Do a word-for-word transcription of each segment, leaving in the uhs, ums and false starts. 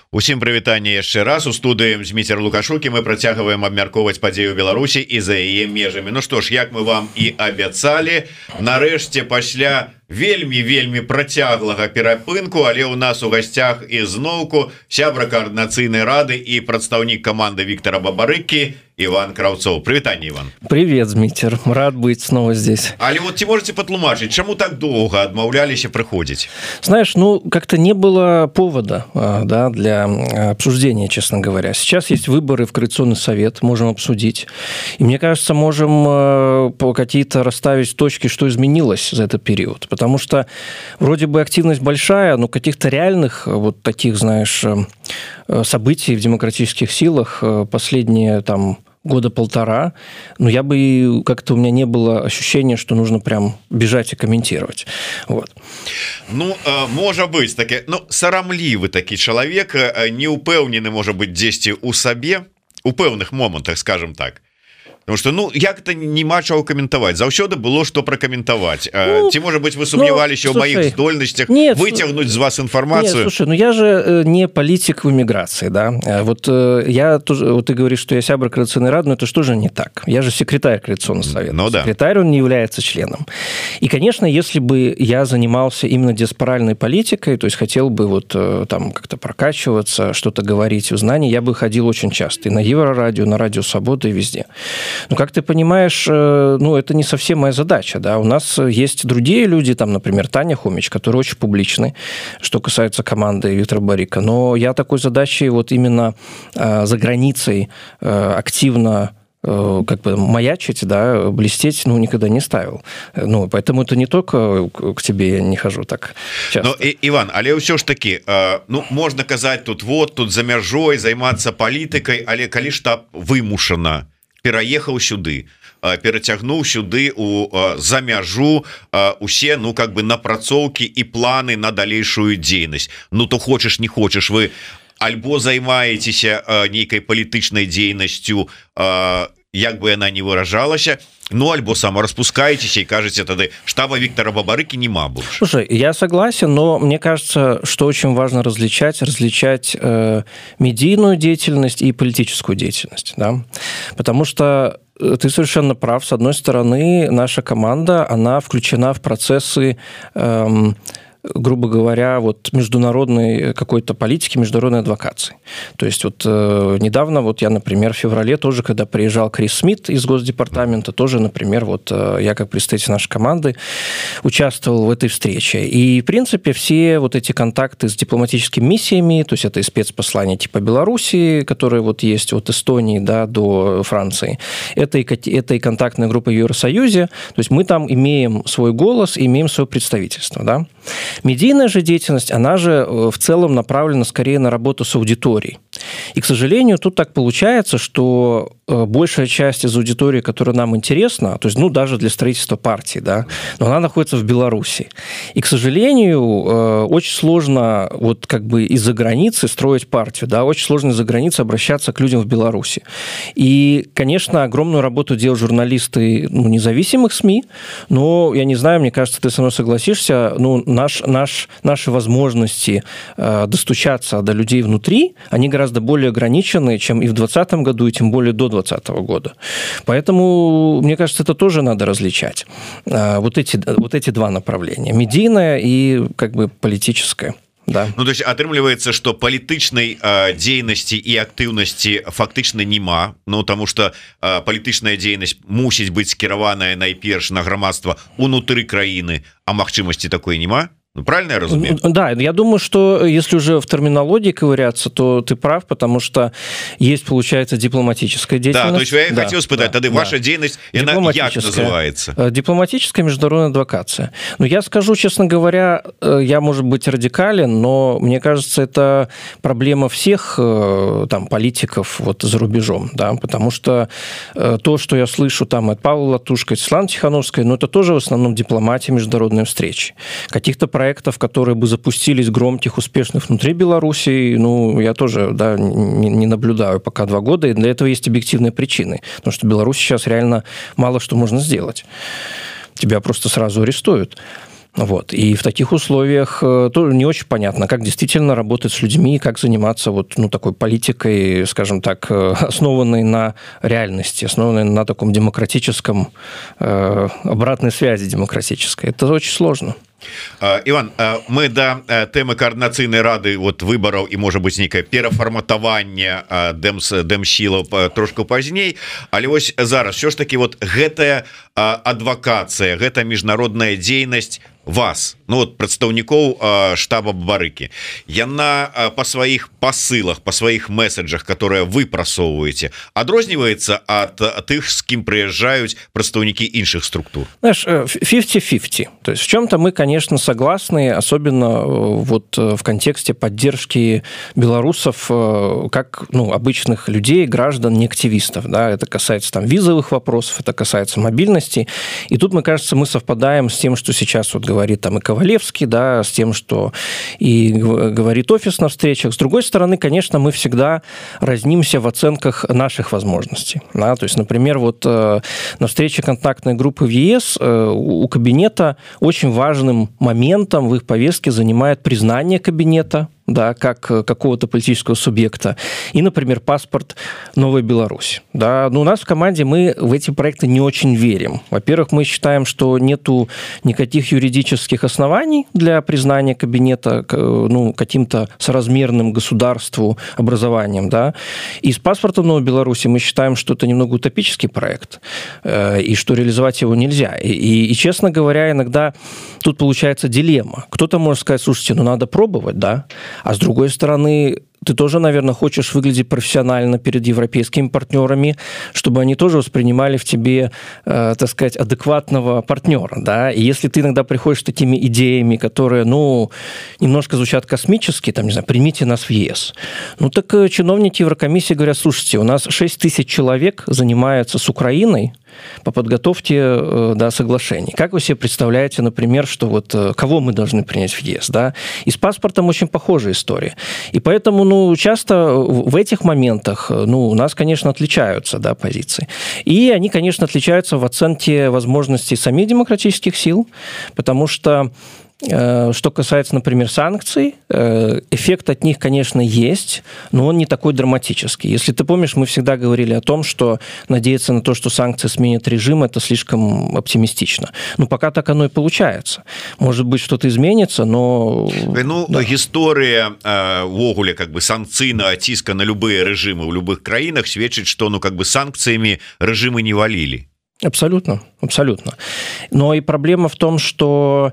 Усім прывітанне яшчэ раз у студыі Зміцер Лукашукі. Мы працягваем абмяркоўваць падзею Беларусі і за яе межамі. Ну што ж, як мы вам і абяцалі, нарэшце пасля вельмі вельмі працяглага перапынку, але ў нас у гасцях ізноўку сябра каардынацыйнай рады і прадстаўнік каманды Віктора Бабарыкі Иван Кравцов. Прывітанне, Иван. Привет, Змитер. Рад быть снова здесь. Але вот ці можете патлумачыць, чаму так долго адмаўляліся прыходзіць? Знаешь, ну как-то не было повода, да, для обсуждения, честно говоря. Сейчас есть выборы в Коалиционный совет, можем обсудить. И мне кажется, можем какие-то расставить точки, что изменилось за этот период. Потому что вроде бы активность большая, но каких-то реальных вот таких, знаешь, событий в демократических силах последние там года полтора, но я бы как-то у меня не было ощущения, что нужно прям бежать и комментировать. Вот. Ну, можа быць таке, ну, сарамлівы такі чалавек, не упэўнены, можа быць, дзесьці ў сабе, у пэўных момантах, скажем так. Потому что, ну, як-то нема чаго каментаваць. Заўсёды было што пракаментаваць. Ну, ці, можа быць, вы сумняваліся ў маіх здольнасцях выцягнуць з вас информацию? Нет, слушай, ну я же не политик в эмиграции, да. Вот я тоже, вот ты говоришь, что я сябра Коалиционной рады, но это что же не так? Я же секретарь Коалиционного совета. Ну, да. Секретарь, он не является членом. И, конечно, если бы я занимался именно диаспоральной политикой, то есть хотел бы вот там как-то прокачиваться, что-то говорить, узнания, я бы ходил очень часто и на Еврорадио, на Радио Свобода и везде. Ну, как ты понимаешь, ну, это не совсем моя задача, да, у нас есть другие люди, там, например, Таня Хомич, которые очень публичны, что касается команды Виктора Бабарыки, но я такой задачей вот именно э, за границей э, активно э, как бы маячить, да, блестеть, ну, никогда не ставил. Ну, поэтому это не только к тебе я не хожу так часто. Ну, и, Иван, але ўсё ж таки, э, ну, можно казать тут вот, тут за мяжой, займацца палітыкай, але калі штаб вымушана пераехаў сюды, перацягнуў сюды у за мяжу усе, ну, как бы напрацоўкі і планы на далейшую дзейнасць. Ну, то хочаш, не хочаш, вы альбо займаецеся нейкай палітычнай дзейнасцю, як бы яна не выражалася, ну, альбо самораспускаетесь и кажете тогда, штаба Виктора Бабарыки нема больше. Слушай, я согласен, но мне кажется, что очень важно различать, различать э, медийную деятельность и политическую деятельность, да? Потому что ты совершенно прав. С одной стороны, наша команда, она включена в процессы э, грубо говоря, вот международной какой-то политики, международной адвокации. То есть вот э, недавно, вот я, например, в феврале тоже, когда приезжал Крис Смит из Госдепартамента, тоже, например, вот э, я как представитель нашей команды участвовал в этой встрече. И, в принципе, все вот эти контакты с дипломатическими миссиями, то есть это и спецпослания типа Белоруссии, которые вот есть от Эстонии, да, до Франции, это и, это и контактная группа в Евросоюзе, то есть мы там имеем свой голос, имеем свое представительство, да. Медийная же деятельность, она же в целом направлена скорее на работу с аудиторией. И, к сожалению, тут так получается, что большая часть из аудитории, которая нам интересна, то есть, ну, даже для строительства партии, да, но она находится в Беларуси. И, к сожалению, очень сложно вот как бы из-за границы строить партию, да, очень сложно из-за границы обращаться к людям в Беларуси. И, конечно, огромную работу делают журналисты, ну, независимых СМИ, но, я не знаю, мне кажется, ты со мной согласишься, ну, наш, наш, наши возможности э, достучаться до людей внутри, они гораздо более ограничены, чем и в двадцатом году, и тем более до двадцатого года. Поэтому, мне кажется, это тоже надо различать. Э, вот эти, вот эти два направления. Медийное и как бы политическое. Да. Ну, то есть атрымліваецца, што палітычнай э, дзейнасці і актыўнасці фактычна няма, ну, таму што э, палітычная дзейнасць мусіць быць скіраваная найперш на грамадства унутры краіны, а магчымасці такой няма. Ну, правильно я разумею? Да, я думаю, что если уже в терминологии ковыряться, то ты прав, потому что есть, получается, дипломатическая деятельность. Да, то есть я да, хотел спытать, да, тогда да. Ваша деятельность, она как называется? Дипломатическая международная адвокация. Ну, я скажу, честно говоря, я, может быть, радикален, но мне кажется, это проблема всех там политиков вот за рубежом, да, потому что то, что я слышу там от Павла Латушко, от Светланы Тихановской, ну, это тоже в основном дипломатия, международные встречи. Каких-то проектов проектов, которые бы запустились громких, успешных внутри Беларуси, ну, я тоже, да, не, не наблюдаю пока два года, и для этого есть объективные причины, потому что в Беларуси сейчас реально мало что можно сделать. Тебя просто сразу арестуют. Вот. И в таких условиях тоже не очень понятно, как действительно работать с людьми, как заниматься вот, ну, такой политикой, скажем так, основанной на реальности, основанной на таком демократическом, э, обратной связи демократической. Это очень сложно. Іван, мы да тэмы коордынацыйнай рады вот выбораў і можа быць нейкае перафарматаванне дэмсілаў трошку пазней, але вось зараз все ж таки вот гэтая адвакацыя, гэта міжнародная дзейнасць вас, ну вот прадстаўнікоў штаба Бабарыкі, яна по сваіх посылах, по сваіх месседжах, которые вы прасоўваеце, адрозніваецца ад тых, з кім прыязджаюць прадстаўнікі іншых структур? Знаешь, фифти фифти. То есть в чем-то мы, конечно, согласны, особенно вот в контексте поддержки белорусов как, ну, обычных людей, граждан, не активистов. Да? Это касается там визовых вопросов, это касается мобильности. И тут, мне кажется, мы совпадаем с тем, что сейчас вот говорит там и Ковалевский, да, с тем, что и говорит офис на встречах. С другой стороны, конечно, мы всегда разнимся в оценках наших возможностей. Да? То есть, например, вот на встрече контактной группы в ЕС у кабинета очень важным моментом в их повестке занимает признание кабинета, да, как какого-то политического субъекта, и, например, паспорт Новой Беларуси. Да. Но у нас в команде мы в эти проекты не очень верим. Во-первых, мы считаем, что нету никаких юридических оснований для признания кабинета, ну, каким-то соразмерным государству образованием. Да. И с паспортом Новой Беларуси мы считаем, что это немного утопический проект, и что реализовать его нельзя. И, и, и честно говоря, иногда тут получается дилемма. Кто-то может сказать: слушайте, ну надо пробовать, да, а с другой стороны, ты тоже, наверное, хочешь выглядеть профессионально перед европейскими партнерами, чтобы они тоже воспринимали в тебе, э, так сказать, адекватного партнера, да, и если ты иногда приходишь с такими идеями, которые, ну, немножко звучат космически, там, не знаю, примите нас в ЕС, ну, так чиновники Еврокомиссии говорят: слушайте, у нас шесть тысяч человек занимаются с Украиной по подготовке, да, соглашений. Как вы себе представляете, например, что вот кого мы должны принять в ЕС, да? И с паспортом очень похожая история. И поэтому, ну, часто в этих моментах, ну, у нас, конечно, отличаются, да, позиции. И они, конечно, отличаются в оценке возможностей самих демократических сил, потому что что касается, например, санкций, эффект от них, конечно, есть, но он не такой драматический. Если ты помнишь, мы всегда говорили о том, что надеяться на то, что санкции сменят режим, это слишком оптимистично. Ну, пока так оно и получается. Может быть, что-то изменится, но... Ну, да. История ввогуле как бы санкцийного циска на любые режимы в любых краинах сведчит, что, ну, как бы санкциями режимы не валили. Абсолютно, абсолютно. Но и проблема в том, что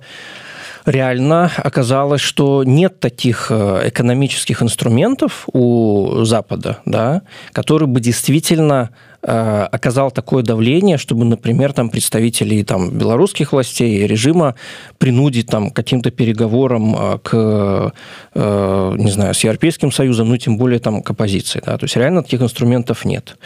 реально оказалось, что нет таких экономических инструментов у Запада, да, который бы действительно э, оказал такое давление, чтобы, например, там, представителей там, белорусских властей и режима принудить там, к каким-то переговорам к, э, не знаю, с Европейским Союзом, ну, тем более там, к оппозиции. Да. То есть реально таких инструментов нет.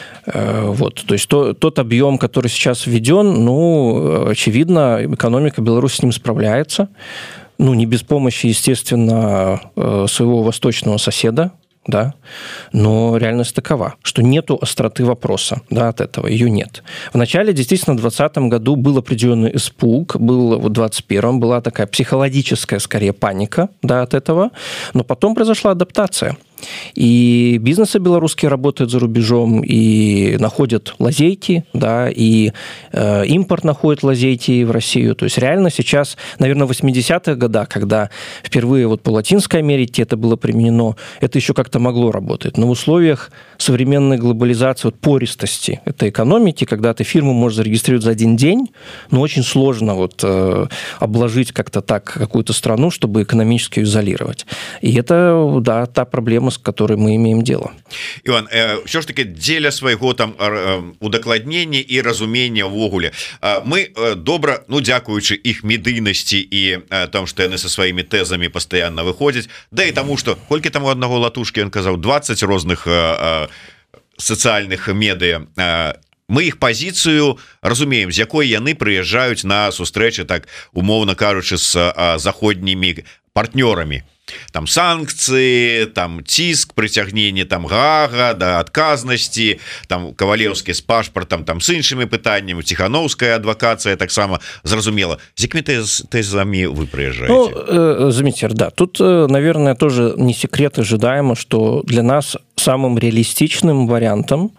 Вот, то есть то, тот объем, который сейчас введен, ну, очевидно, экономика Беларуси с ним справляется, ну, не без помощи, естественно, своего восточного соседа, да, но реальность такова, что нету остроты вопроса, да, от этого, ее нет. В начале, действительно, в двадцатом году был определенный испуг, был в двадцать первом была такая психологическая, скорее, паника, да, от этого, но потом произошла адаптация. И бизнесы белорусские работают за рубежом и находят лазейки, да, и э, импорт находит лазейки в Россию. То есть реально сейчас, наверное, в восьмидесятых годах, когда впервые вот по Латинской Америке это было применено, это еще как-то могло работать. Но в условиях современной глобализации, вот, пористости этой экономики, когда ты фирму можешь зарегистрировать за один день, но очень сложно вот, э, обложить как-то так какую-то страну, чтобы экономически изолировать. И это, да, та проблема, с которой мы имеем дело. Иван, э, все ж таки дзеля свайго там э, удакладнення і разумення ўвогуле э, мы э, добра, ну, дзякуючы іх медыйнасці і э, там, што яны са сваімі тэзамі пастаянна выходзяць, да і таму, што колькі там у аднаго латушкі ён казаў двадцать розных э, э, сацыяльных медыа, э, мы іх пазіцыю разумеем, з якой яны прыязджаюць на сустрэчы, так умоўна кажучы, з э, заходнімі партнёрамі. там санкцыі, там ціск, прыцягненне там Гага да адказнасці, там Кавалеўскі з пашпартам, там з іншымі пытаннямі, Ціхановская адвакацыя таксама, зразумела. З якімі тэзамі вы прыязджаеце? Ну, э, Замитер, да. Тут, э, наверное, тоже не секрет ожидаемо, что для нас самым реалистичным вариантом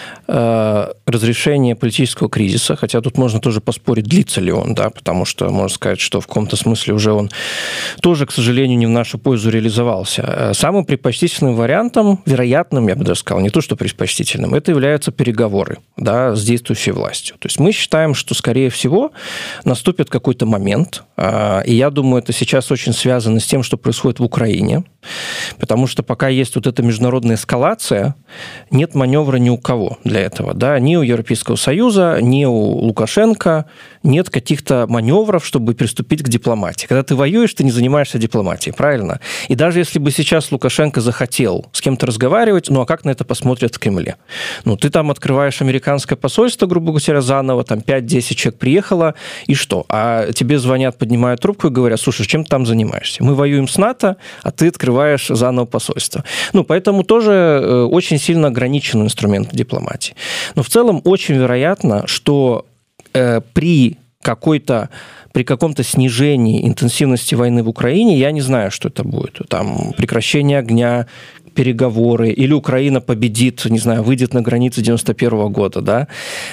разрешения политического кризиса, хотя тут можно тоже поспорить, длится ли он, да, потому что можно сказать, что в каком-то смысле уже он тоже, к сожалению, не в нашу пользу реализовался. Самым предпочтительным вариантом, вероятным, я бы даже сказал, не то что предпочтительным, это являются переговоры, да, с действующей властью. То есть мы считаем, что, скорее всего, наступит какой-то момент, и я думаю, это сейчас очень связано с тем, что происходит в Украине, потому что пока есть вот эта международная эскалация, нет маневра ни у кого для этого, да, ни у Европейского Союза, ни у Лукашенко нет каких-то маневров, чтобы приступить к дипломатии. Когда ты воюешь, ты не занимаешься дипломатией, правильно? И даже если бы сейчас Лукашенко захотел с кем-то разговаривать, ну а как на это посмотрят в Кремле? Ну, ты там открываешь американское посольство, грубо говоря, заново, там пять-десять человек приехало, и что? А тебе звонят, поднимают трубку и говорят: слушай, чем ты там занимаешься? Мы воюем с НАТО, а ты открываешь заново посольство. Ну, поэтому тоже очень сильно ограничен инструмент дипломатии. Но в целом очень вероятно, что э, при какой-то при каком-то снижении интенсивности войны в Украине, я не знаю, что это будет, там прекращение огня, переговоры, или Украина победит, не знаю, выйдет на границы девяносто первого года, да,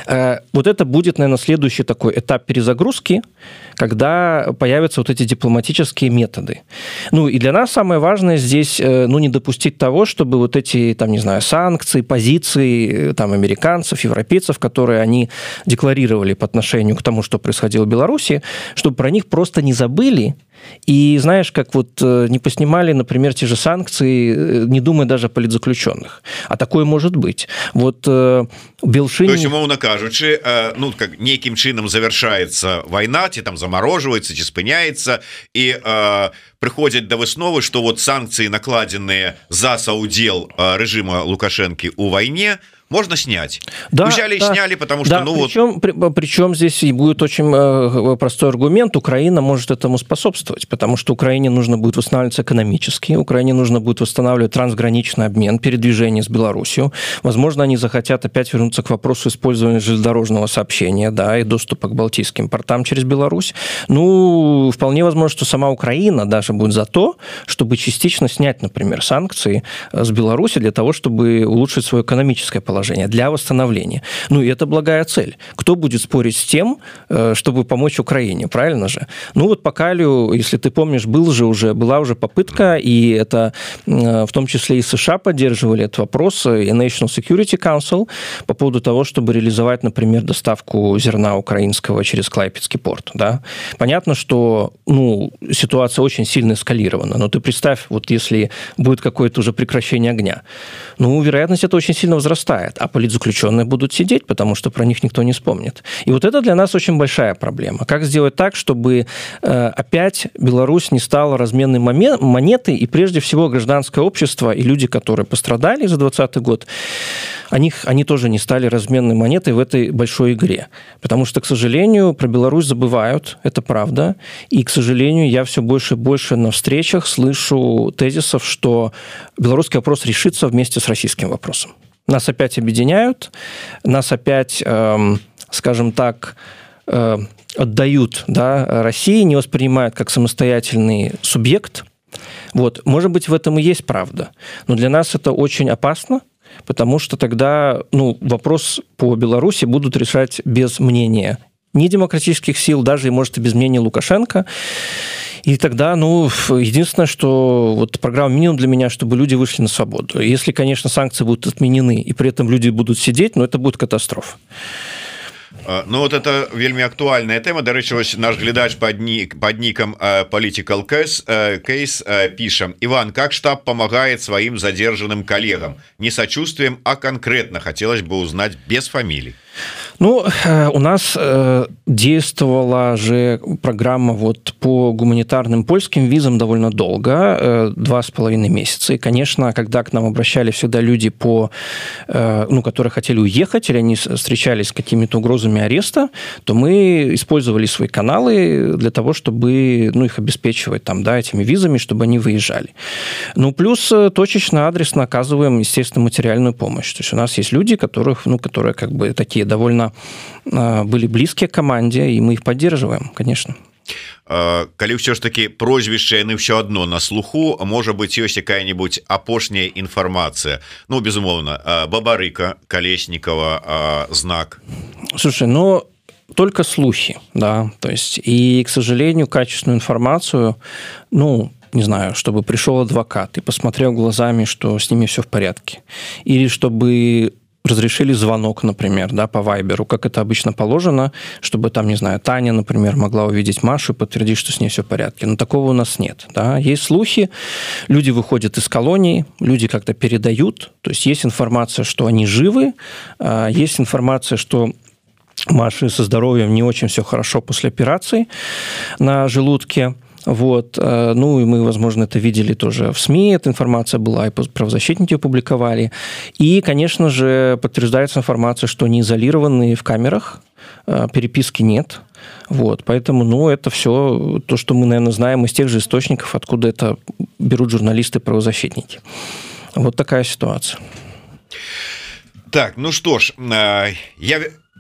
вот это будет, наверное, следующий такой этап перезагрузки, когда появятся вот эти дипломатические методы. Ну, и для нас самое важное здесь, ну, не допустить того, чтобы вот эти, там, не знаю, санкции, позиции, там, американцев, европейцев, которые они декларировали по отношению к тому, что происходило в Беларуси, чтобы про них просто не забыли. И знаешь, как вот не поснимали, например, те же санкции, не думая даже о политзаключенных. А такое может быть. Вот э, Белшине... То есть, умовно кажучи, э, ну, как неким чином завершается война, ці там замороживается, ці спыняется, и э, приходят до высновы, что вот санкции, накладенные за соудел э, режима Лукашенко у войне, можно снять. Да, взяли да, и сняли, потому что... Да, ну причем, вот... при, причем здесь и будет очень э, простой аргумент. Украина может этому способствовать, потому что Украине нужно будет восстанавливаться экономически, Украине нужно будет восстанавливать трансграничный обмен, передвижение с Беларусью. Возможно, они захотят опять вернуться к вопросу использования железнодорожного сообщения, да, и доступа к балтийским портам через Беларусь. Ну, вполне возможно, что сама Украина даже будет за то, чтобы частично снять, например, санкции с Беларуси для того, чтобы улучшить свое экономическое положение, для восстановления. Ну, и это благая цель. Кто будет спорить с тем, чтобы помочь Украине, правильно же? Ну, вот по Калию, если ты помнишь, был же уже, была уже попытка, и это в том числе и США поддерживали этот вопрос, и National Security Council по поводу того, чтобы реализовать, например, доставку зерна украинского через Клайпедский порт, да? Понятно, что, ну, ситуация очень сильно эскалирована, но ты представь, вот если будет какое-то уже прекращение огня, ну, вероятность это очень сильно возрастает. А политзаключенные будут сидеть, потому что про них никто не вспомнит. И вот это для нас очень большая проблема. Как сделать так, чтобы э, опять Беларусь не стала разменной монетой, и прежде всего гражданское общество и люди, которые пострадали за двадцатый год, они, они тоже не стали разменной монетой в этой большой игре. Потому что, к сожалению, про Беларусь забывают, это правда. И, к сожалению, я все больше и больше на встречах слышу тезисов, что белорусский вопрос решится вместе с российским вопросом. Нас опять объединяют, нас опять, э, скажем так, э, отдают, да, России, не воспринимают как самостоятельный субъект. Вот. Может быть, в этом и есть правда. Но для нас это очень опасно, потому что тогда, ну, вопрос по Беларуси будут решать без мнения ни демократических сил, даже, может, и без мнения Лукашенко. И тогда, ну, единственное, что вот программа минимум для меня, чтобы люди вышли на свободу. Если, конечно, санкции будут отменены, и при этом люди будут сидеть, ну, это будет катастрофа. Ну, вот это вельми актуальная тема. До речі, ось наш глядач под, ник, под ником uh, Political Case, uh, Case uh, пишем: Иван, как штаб помогает своим задержанным коллегам? Не сочувствием, а конкретно. Хотелось бы узнать без фамилий. Ну, у нас действовала же программа вот по гуманитарным польским визам довольно долго, два с половиной месяца. И, конечно, когда к нам обращались всегда люди, по, ну, которые хотели уехать, или они встречались с какими-то угрозами ареста, то мы использовали свои каналы для того, чтобы, ну, их обеспечивать там, да, этими визами, чтобы они выезжали. Ну, плюс точечно, адресно оказываем, естественно, материальную помощь. То есть у нас есть люди, которых, ну, которые как бы такие довольно были близкие к команде, и мы их поддерживаем, конечно. Калі ўсё ж таки прозвішча яны ўсё адно на слуху, можа быть, ёсць якая-нибудь апошняя інфармацыя, ну, безумоўна, Бабарыка, Колесникова, Знак. Слушай, ну, только слухи, да, то есть, и, к сожалению, качественную информацию, ну, не знаю, чтобы пришел адвокат и посмотрел глазами, что с ними все в порядке, или чтобы разрешили звонок, например, да, по Вайберу, как это обычно положено, чтобы там, не знаю, Таня, например, могла увидеть Машу и подтвердить, что с ней все в порядке. Но такого у нас нет. Да. Есть слухи, люди выходят из колонии, люди как-то передают, то есть есть информация, что они живы, есть информация, что Маше со здоровьем не очень все хорошо после операции на желудке. Вот. Ну, и мы, возможно, это видели тоже в СМИ, эта информация была, и правозащитники опубликовали. И, конечно же, подтверждается информация, что они изолированы в камерах, переписки нет. Вот. Поэтому, ну, это все то, что мы, наверное, знаем из тех же источников, откуда это берут журналисты-правозащитники. Вот такая ситуация. Так, ну что ж, я...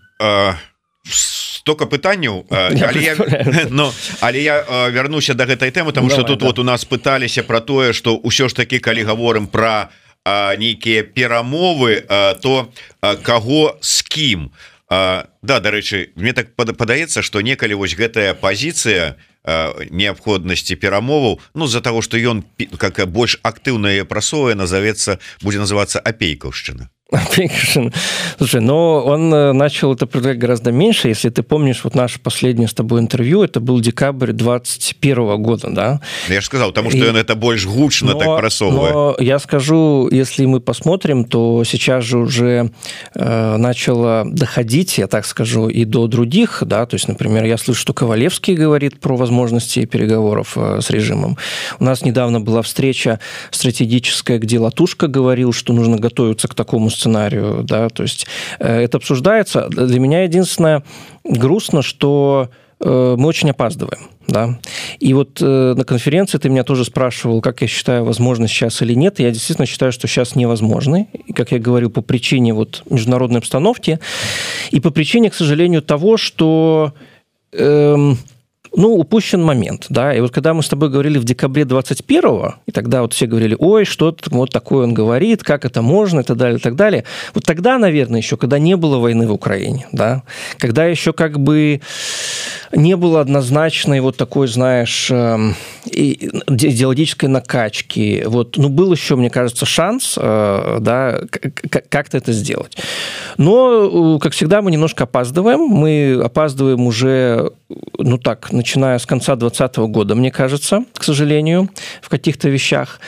столько пытанняў, але я, ну, але я вярнуся до гэтай тэмы, тому что тут да. Вот у нас пыталіся про тое, что ўсё ж таки, калі гаворым про нейкія перамовы, то каго з кім. Да, дарэчы, мне так падаецца, что некалі вось гэтая пазіцыя неабходнасці перамоваў, ну, з-за того, что ён как больш актыўная прасовая назовецца, будзе называцца апейкаўшчына. Слушай, но он начал это предлагать гораздо меньше. Если ты помнишь, вот наше последнее с тобой интервью, это был декабрь двадцать первого года, да? Я же сказал, потому что и... он это больше гучно но, так просовывает. Но я скажу, если мы посмотрим, то сейчас же уже э, начало доходить, я так скажу, и до других, да, то есть, например, я слышу, что Ковалевский говорит про возможности переговоров э, с режимом. У нас недавно была встреча стратегическая, где Латушка говорил, что нужно готовиться к такому сценарию, да, то есть это обсуждается. Для меня единственное грустно, что мы очень опаздываем, да, и вот на конференции ты меня тоже спрашивал, как я считаю, возможно сейчас или нет, и я действительно считаю, что сейчас невозможно, и, как я говорил, по причине вот международной обстановки, и по причине, к сожалению, того, что эм, ну, упущен момент, да, и вот когда мы с тобой говорили в декабре двадцать первого, и тогда вот все говорили, ой, что вот такое он говорит, как это можно, и так далее, и так далее, вот тогда, наверное, еще, когда не было войны в Украине, да, когда еще как бы не было однозначной вот такой, знаешь, идеологической накачки, вот, ну, был еще, мне кажется, шанс, да, как-то это сделать. Но, как всегда, мы немножко опаздываем, мы опаздываем уже, ну так, начиная с конца двадцатого года, мне кажется, к сожалению, в каких-то вещах.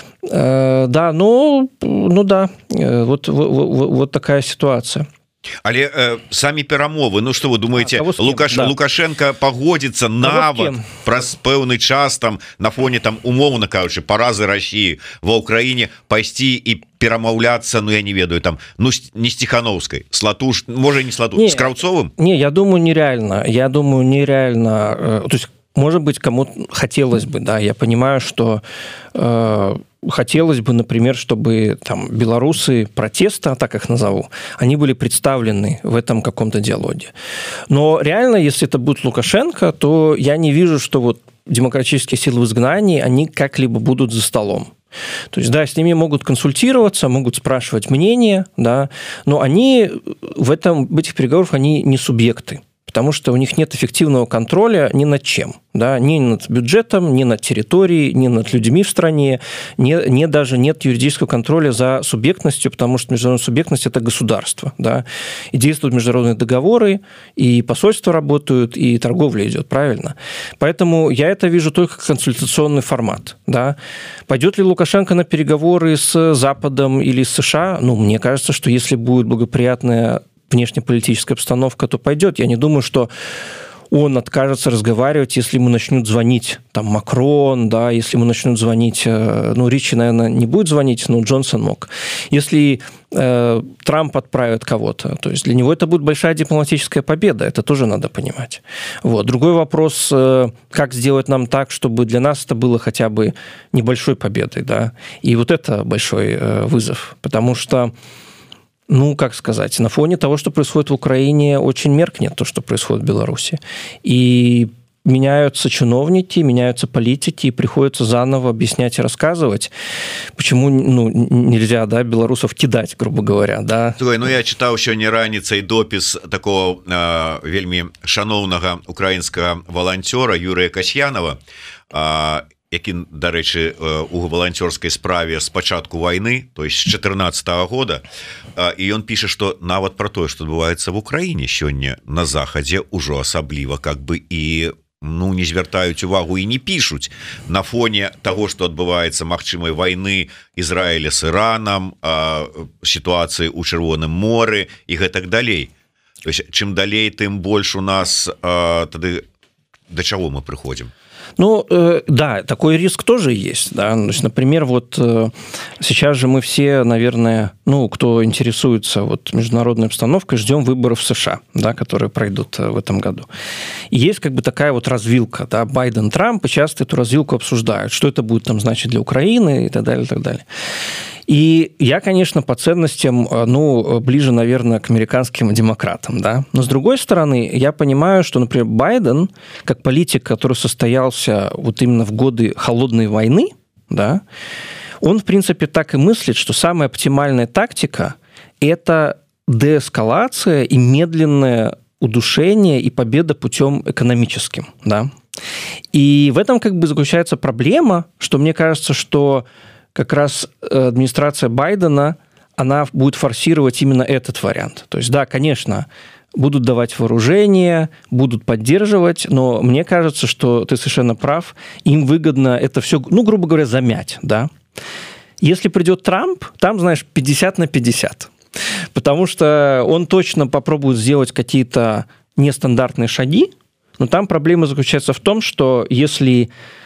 Да, ну, ну да, вот, вот, вот такая ситуация. Але э, самі перамовы, ну что вы думаете, а, Лукаш... да. Лукашенко погодзіцца нават праз пэўны час там на фоне там умоўна кажучы паразы России ва Украине пайсці і перамаўляцца, ну я не ведаю там, ну не с Тихановской, с Латуш, можа не с Латуш, не, с Краўцовым? Не, я думаю нереально, я думаю нереально, э, то есть может быть кому-то хотелось бы, да, я понимаю, что э, хотелось бы, например, чтобы там белорусы протеста, так их назову, они были представлены в этом каком-то диалоге. Но реально, если это будет Лукашенко, то я не вижу, что вот демократические силы в изгнании, они как-либо будут за столом. То есть, да, с ними могут консультироваться, могут спрашивать мнение, да, но они в, этом, в этих переговорах, они не субъекты. Потому что у них нет эффективного контроля ни над чем, да, ни над бюджетом, ни над территорией, ни над людьми в стране, ни, ни даже нет юридического контроля за субъектностью, потому что международная субъектность – это государство, да, и действуют международные договоры, и посольства работают, и торговля идет, правильно? Поэтому я это вижу только как консультационный формат, да. Пойдет ли Лукашенко на переговоры с Западом или с США? Ну, мне кажется, что если будет благоприятная внешнеполитическая обстановка, то пойдет. Я не думаю, что он откажется разговаривать, если ему начнут звонить там Макрон, да, если ему начнут звонить, ну, Ричи, наверное, не будет звонить, но Джонсон мог. Если э, Трамп отправит кого-то, то есть для него это будет большая дипломатическая победа, это тоже надо понимать. Вот. Другой вопрос, э, как сделать нам так, чтобы для нас это было хотя бы небольшой победой, да, и вот это большой э, вызов, потому что ну, как сказать, на фоне того, что происходит в Украине, очень меркнет то, что происходит в Беларуси. И меняются чиновники, меняются политики, и приходится заново объяснять и рассказывать, почему ну, нельзя, да, белорусов кидать, грубо говоря. Да. Слухай, ну, я читаў сёння раніцай допіс такого э, вельмі шаноўнага украінскага валанцёра Юрыя Касьянова, э, які, дарэчы, у валанцёрскай справе з пачатку вайны, то есть з чатырнаццатага года, і ён піша, што нават пра тое, што адбываецца в Украіне сёння на захадзе, ужо асабліва как бы і ну не звяртаюць увагу і не пішуць на фоне того, што адбываецца магчымай вайны Ізраіля з Іранам, сітуацыі ў Чырвоным моры і гэтак далей. То есть чым далей, тым больш у нас тады да чаго мы прыходзім? Ну, э, да, такой риск тоже есть. Да? То есть, например, вот э, сейчас же мы все, наверное, ну, кто интересуется вот, международной обстановкой, ждем выборов в США, да, которые пройдут в этом году. И есть как бы такая вот развилка, да, Байден-Трамп, и часто эту развилку обсуждают, что это будет там значить для Украины и так далее, и так далее. И я, конечно, по ценностям, ну, ближе, наверное, к американским демократам, да. Но, с другой стороны, я понимаю, что, например, Байден, как политик, который состоялся вот именно в годы холодной войны, да, он, в принципе, так и мыслит, что самая оптимальная тактика – это деэскалация и медленное удушение и победа путем экономическим, да. И в этом как бы заключается проблема, что мне кажется, что как раз администрация Байдена, она будет форсировать именно этот вариант. То есть, да, конечно, будут давать вооружение, будут поддерживать, но мне кажется, что ты совершенно прав, им выгодно это все, ну, грубо говоря, замять, да. Если придет Трамп, там, знаешь, пятьдесят на пятьдесят, потому что он точно попробует сделать какие-то нестандартные шаги, но там проблема заключается в том, что если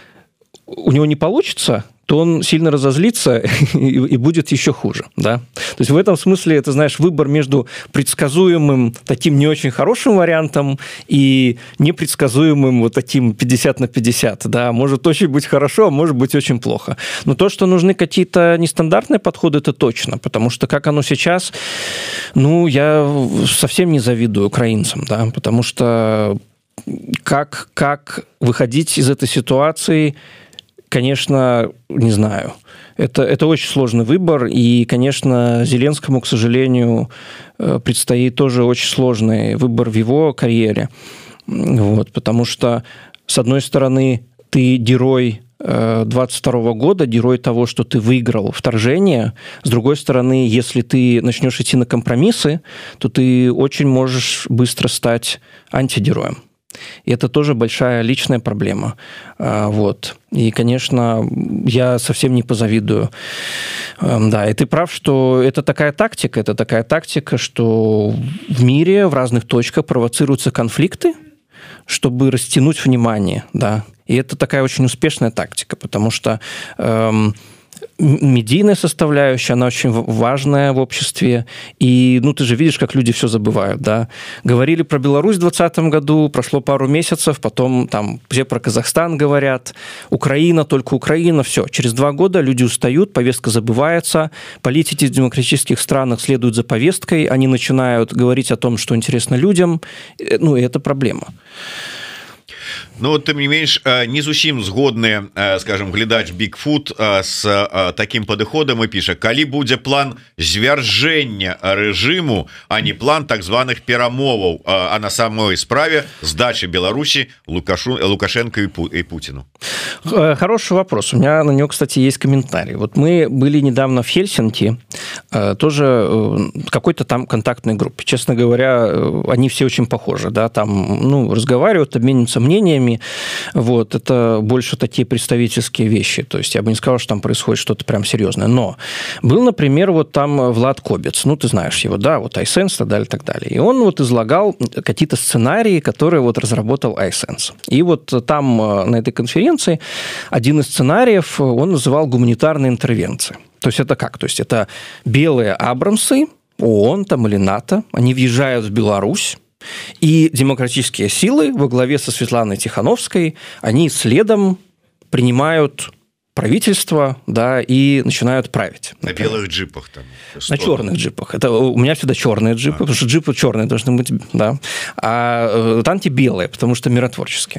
у него не получится, то он сильно разозлится и, и будет еще хуже. Да? То есть в этом смысле это, знаешь, выбор между предсказуемым таким не очень хорошим вариантом и непредсказуемым вот таким пятьдесят на пятьдесят. Да? Может очень быть хорошо, а может быть очень плохо. Но то, что нужны какие-то нестандартные подходы, это точно, потому что как оно сейчас, ну, я совсем не завидую украинцам, да? Потому что как, как выходить из этой ситуации, конечно, не знаю. Это, это очень сложный выбор, и, конечно, Зеленскому, к сожалению, предстоит тоже очень сложный выбор в его карьере. Вот, потому что, с одной стороны, ты герой двадцать второго года, герой того, что ты выиграл вторжение. С другой стороны, если ты начнешь идти на компромиссы, то ты очень можешь быстро стать антигероем. И это тоже большая личная проблема. Вот. И, конечно, я совсем не позавидую. Да, и ты прав, что это такая тактика, это такая тактика, что в мире в разных точках провоцируются конфликты, чтобы растянуть внимание, да. И это такая очень успешная тактика, потому что эм, медийная составляющая, она очень важная в обществе. И, ну, ты же видишь, как люди все забывают, да. Говорили про Беларусь в двадцатом году, прошло пару месяцев, потом там все про Казахстан говорят, Украина, только Украина, все. Через два года люди устают, повестка забывается, политики в демократических странах следуют за повесткой, они начинают говорить о том, что интересно людям, ну, и это проблема. Ну, тым не менш, не зусім згодны, скажем, глядач Бігфут з такім падыходам і піша: калі будзе план звяржэння рэжыму, а не план так званых перамоваў, а на самой справе здачи Беларусі Лукашу, Лукашенко и, Пу, и Путину? Хороший вопрос. У меня на него, кстати, есть комментарий. Вот мы были недавно в Хельсинки, тоже в какой-то там контактной группе. Честно говоря, они все очень похожи, да, там, ну, разговаривают, обмениваются мнениями, персонажами. Вот, это больше такие представительские вещи. То есть я бы не сказал, что там происходит что-то прям серьезное. Но был, например, вот там Влад Кобец. Ну, ты знаешь его, да, вот iSense и так далее, и так далее. И он вот излагал какие-то сценарии, которые вот разработал iSense. И вот там на этой конференции один из сценариев он называл гуманитарные интервенции. То есть это как? То есть это белые абрамсы, ООН там или НАТО, они въезжают в Беларусь, и демократические силы во главе со Светланой Тихановской, они следом принимают правительство, да, и начинают править. На белых джипах там. На черных джипах. Это у меня всегда черные джипы, а. потому что джипы черные должны быть, да. А танки белые, потому что миротворческие.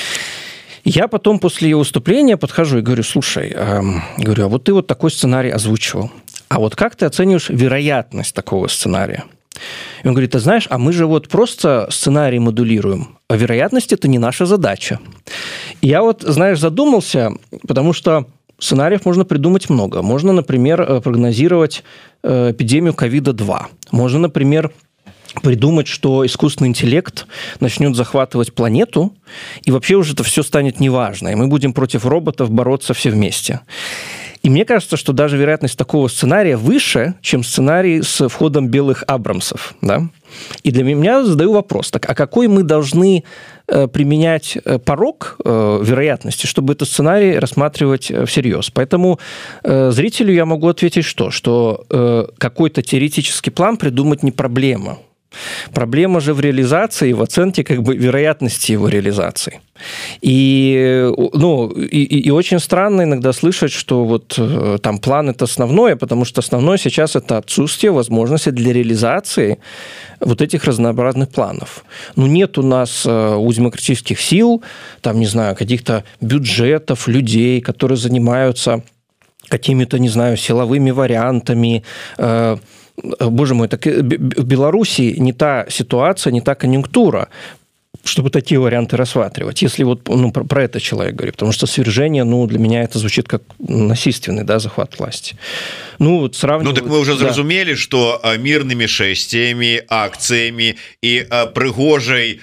Я потом после его выступления подхожу и говорю: слушай, э, говорю, а вот ты вот такой сценарий озвучивал. А вот как ты оцениваешь вероятность такого сценария? И он говорит: ты знаешь, а мы же вот просто сценарий модулируем, а вероятность – это не наша задача. И я вот, знаешь, задумался, потому что сценариев можно придумать много. Можно, например, прогнозировать эпидемию ковида два. Можно, например, придумать, что искусственный интеллект начнет захватывать планету, и вообще уже это все станет неважно, и мы будем против роботов бороться все вместе. И мне кажется, что даже вероятность такого сценария выше, чем сценарий с входом белых абрамсов. Да? И для меня задаю вопрос, так, а какой мы должны применять порог вероятности, чтобы этот сценарий рассматривать всерьез? Поэтому зрителю я могу ответить что? Что какой-то теоретический план придумать не проблема. Проблема же в реализации, в оценке как бы вероятности его реализации. И, ну, и, и очень странно иногда слышать, что вот там план – это основное, потому что основное сейчас – это отсутствие возможности для реализации вот этих разнообразных планов. Ну, нет у нас у демократических сил, там, не знаю, каких-то бюджетов, людей, которые занимаются какими-то, не знаю, силовыми вариантами. Боже мой, так в Беларуси не та ситуация, не та конъюнктура, чтобы такие варианты рассматривать, если вот ну, про, про это человек говорит, потому что свержение, ну, для меня это звучит как насильственный, да, захват власти. Ну, вот сравнивать... Ну, так мы уже да. зразумели, что мирными шествиями, акциями и прыгожей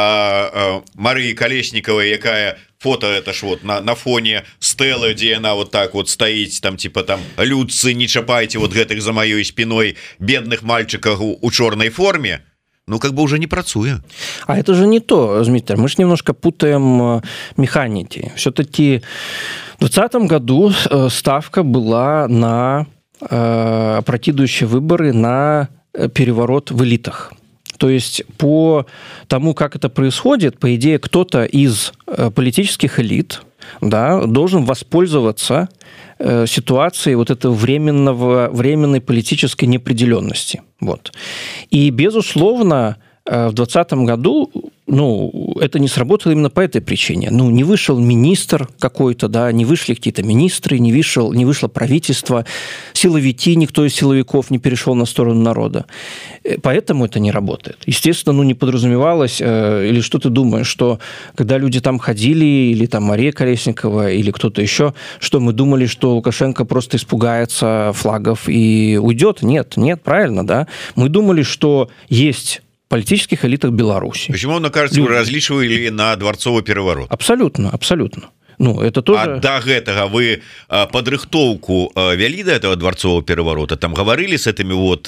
Марии Колесниковой, якая фото это ж вот на, на фоне стэлы, где она вот так вот стоит, там типа там людцы, не чапайте вот гэтых за моей спиной бедных мальчиков у, у черной форме, ну как бы уже не працуе. А это же не то, Дмитрий, мы же немножко путаем механики. Все-таки в двадцатом году ставка была на опрокидывающие выборы, на переворот в элитах. То есть по тому, как это происходит, по идее, кто-то из политических элит, да, должен воспользоваться ситуацией вот этого временного, временной политической неопределенности. Вот. И, безусловно, в двадцатом году, ну, это не сработало именно по этой причине. Ну, не вышел министр какой-то, да, не вышли какие-то министры, не, вышел, не вышло правительство, силовики, никто из силовиков не перешел на сторону народа. Поэтому это не работает. Естественно, ну, не подразумевалось, или что ты думаешь, что когда люди там ходили, или там Мария Колесникова, или кто-то еще, что мы думали, что Лукашенко просто испугается флагов и уйдет? Нет, нет, правильно, да. Мы думали, что есть... политических элитах Беларуси. Почему, мне кажется, вы различивали на дворцовый переворот? Абсолютно, абсолютно. Ну, это тоже... А до гэтага вы падрыхтоўку вялі до этого дворцового переворота? Там говорили с этими вот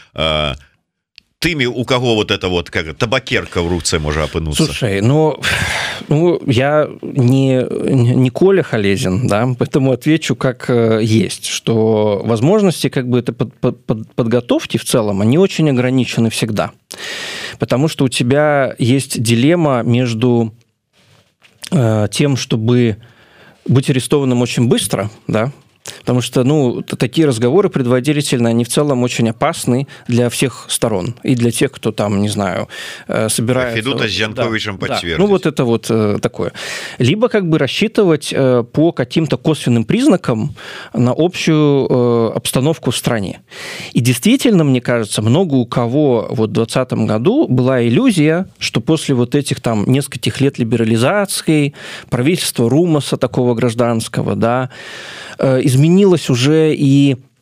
тыми, у кого вот это вот как табакерка в руце может опынуться? Слушай, ну, ну я не, не Коля Халезин, да, поэтому отвечу как есть, что возможности как бы это под, под, подготовки в целом, они очень ограничены всегда. Потому что у тебя есть дилемма между э, тем, чтобы быть арестованным очень быстро, да, потому что, ну, такие разговоры предварительные, они в целом очень опасны для всех сторон. И для тех, кто там, не знаю, собирается... Федута с Янковичем да, подтвердить. Да. Ну, вот это вот такое. Либо как бы рассчитывать по каким-то косвенным признакам на общую обстановку в стране. И действительно, мне кажется, много у кого вот в двадцатом году была иллюзия, что после вот этих там нескольких лет либерализации, правительства Румаса такого гражданского, да, изменилось уже и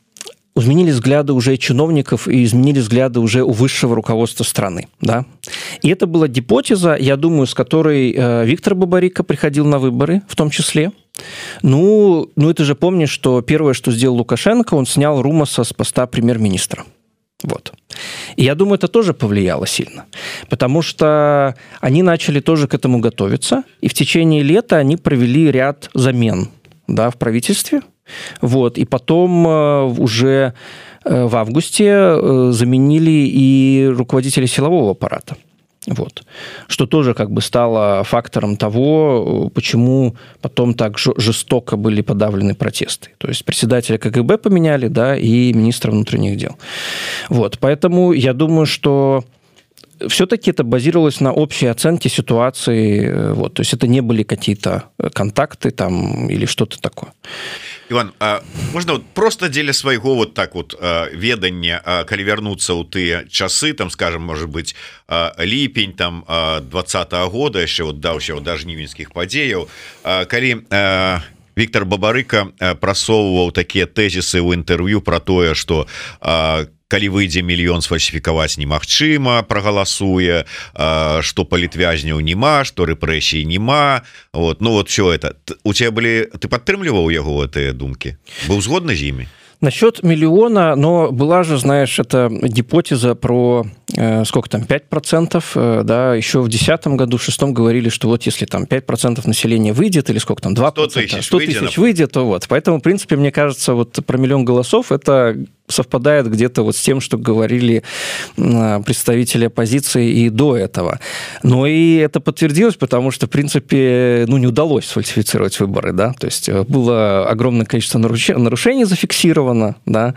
изменили взгляды уже чиновников и изменили взгляды уже у высшего руководства страны. Да? И это была гипотеза, я думаю, с которой Виктор Бабарико приходил на выборы в том числе. Ну, ну, ты же помнишь, что первое, что сделал Лукашенко, он снял Румаса с поста премьер-министра. Вот. И я думаю, это тоже повлияло сильно, потому что они начали тоже к этому готовиться, и в течение лета они провели ряд замен, да, в правительстве. Вот. И потом уже в августе заменили и руководителя силового аппарата. Вот. Что тоже как бы стало фактором того, почему потом так жестоко были подавлены протесты. То есть председателя КГБ поменяли, да, и министра внутренних дел. Вот. Поэтому я думаю, что все-таки это базировалось на общей оценке ситуации. Вот. То есть это не были какие-то контакты там, или что-то такое. Иван, а можна вот просто дзеля свайго вот так вот ведання, калі вярнуцца ў тыя часы, там, скажем, может быть, ліпень там двадцатого года, яшчэ вот даўся да жнівеньскіх падзеяў, калі Виктор Бабарыко прасоўваў такія тэзісы ў інтэрв'ю про тое, што калі выйдзе мільён сфальсіфікаваць немагчыма, прагаласуе, што палітвязняў няма, што рэпрэсій няма. Вот. Ну вот все это. У тебя былі... Ты падтрымліваў яго гэтыя думкі? Быў згодны з імі? Насчет миллиона, но была же, знаешь, эта гипотеза про, э, сколько там, пять процентов, э, да, еще в две тысячи десятом году, в две тысячи шестом говорили, что вот если там пять процентов населения выйдет, или сколько там, два процента, сто тысяч выйдет, то вот. Поэтому, в принципе, мне кажется, вот про миллион голосов это совпадает где-то вот с тем, что говорили представители оппозиции и до этого. Но и это подтвердилось, потому что, в принципе, ну, не удалось сфальсифицировать выборы, да, то есть было огромное количество нарушений зафиксировано, да,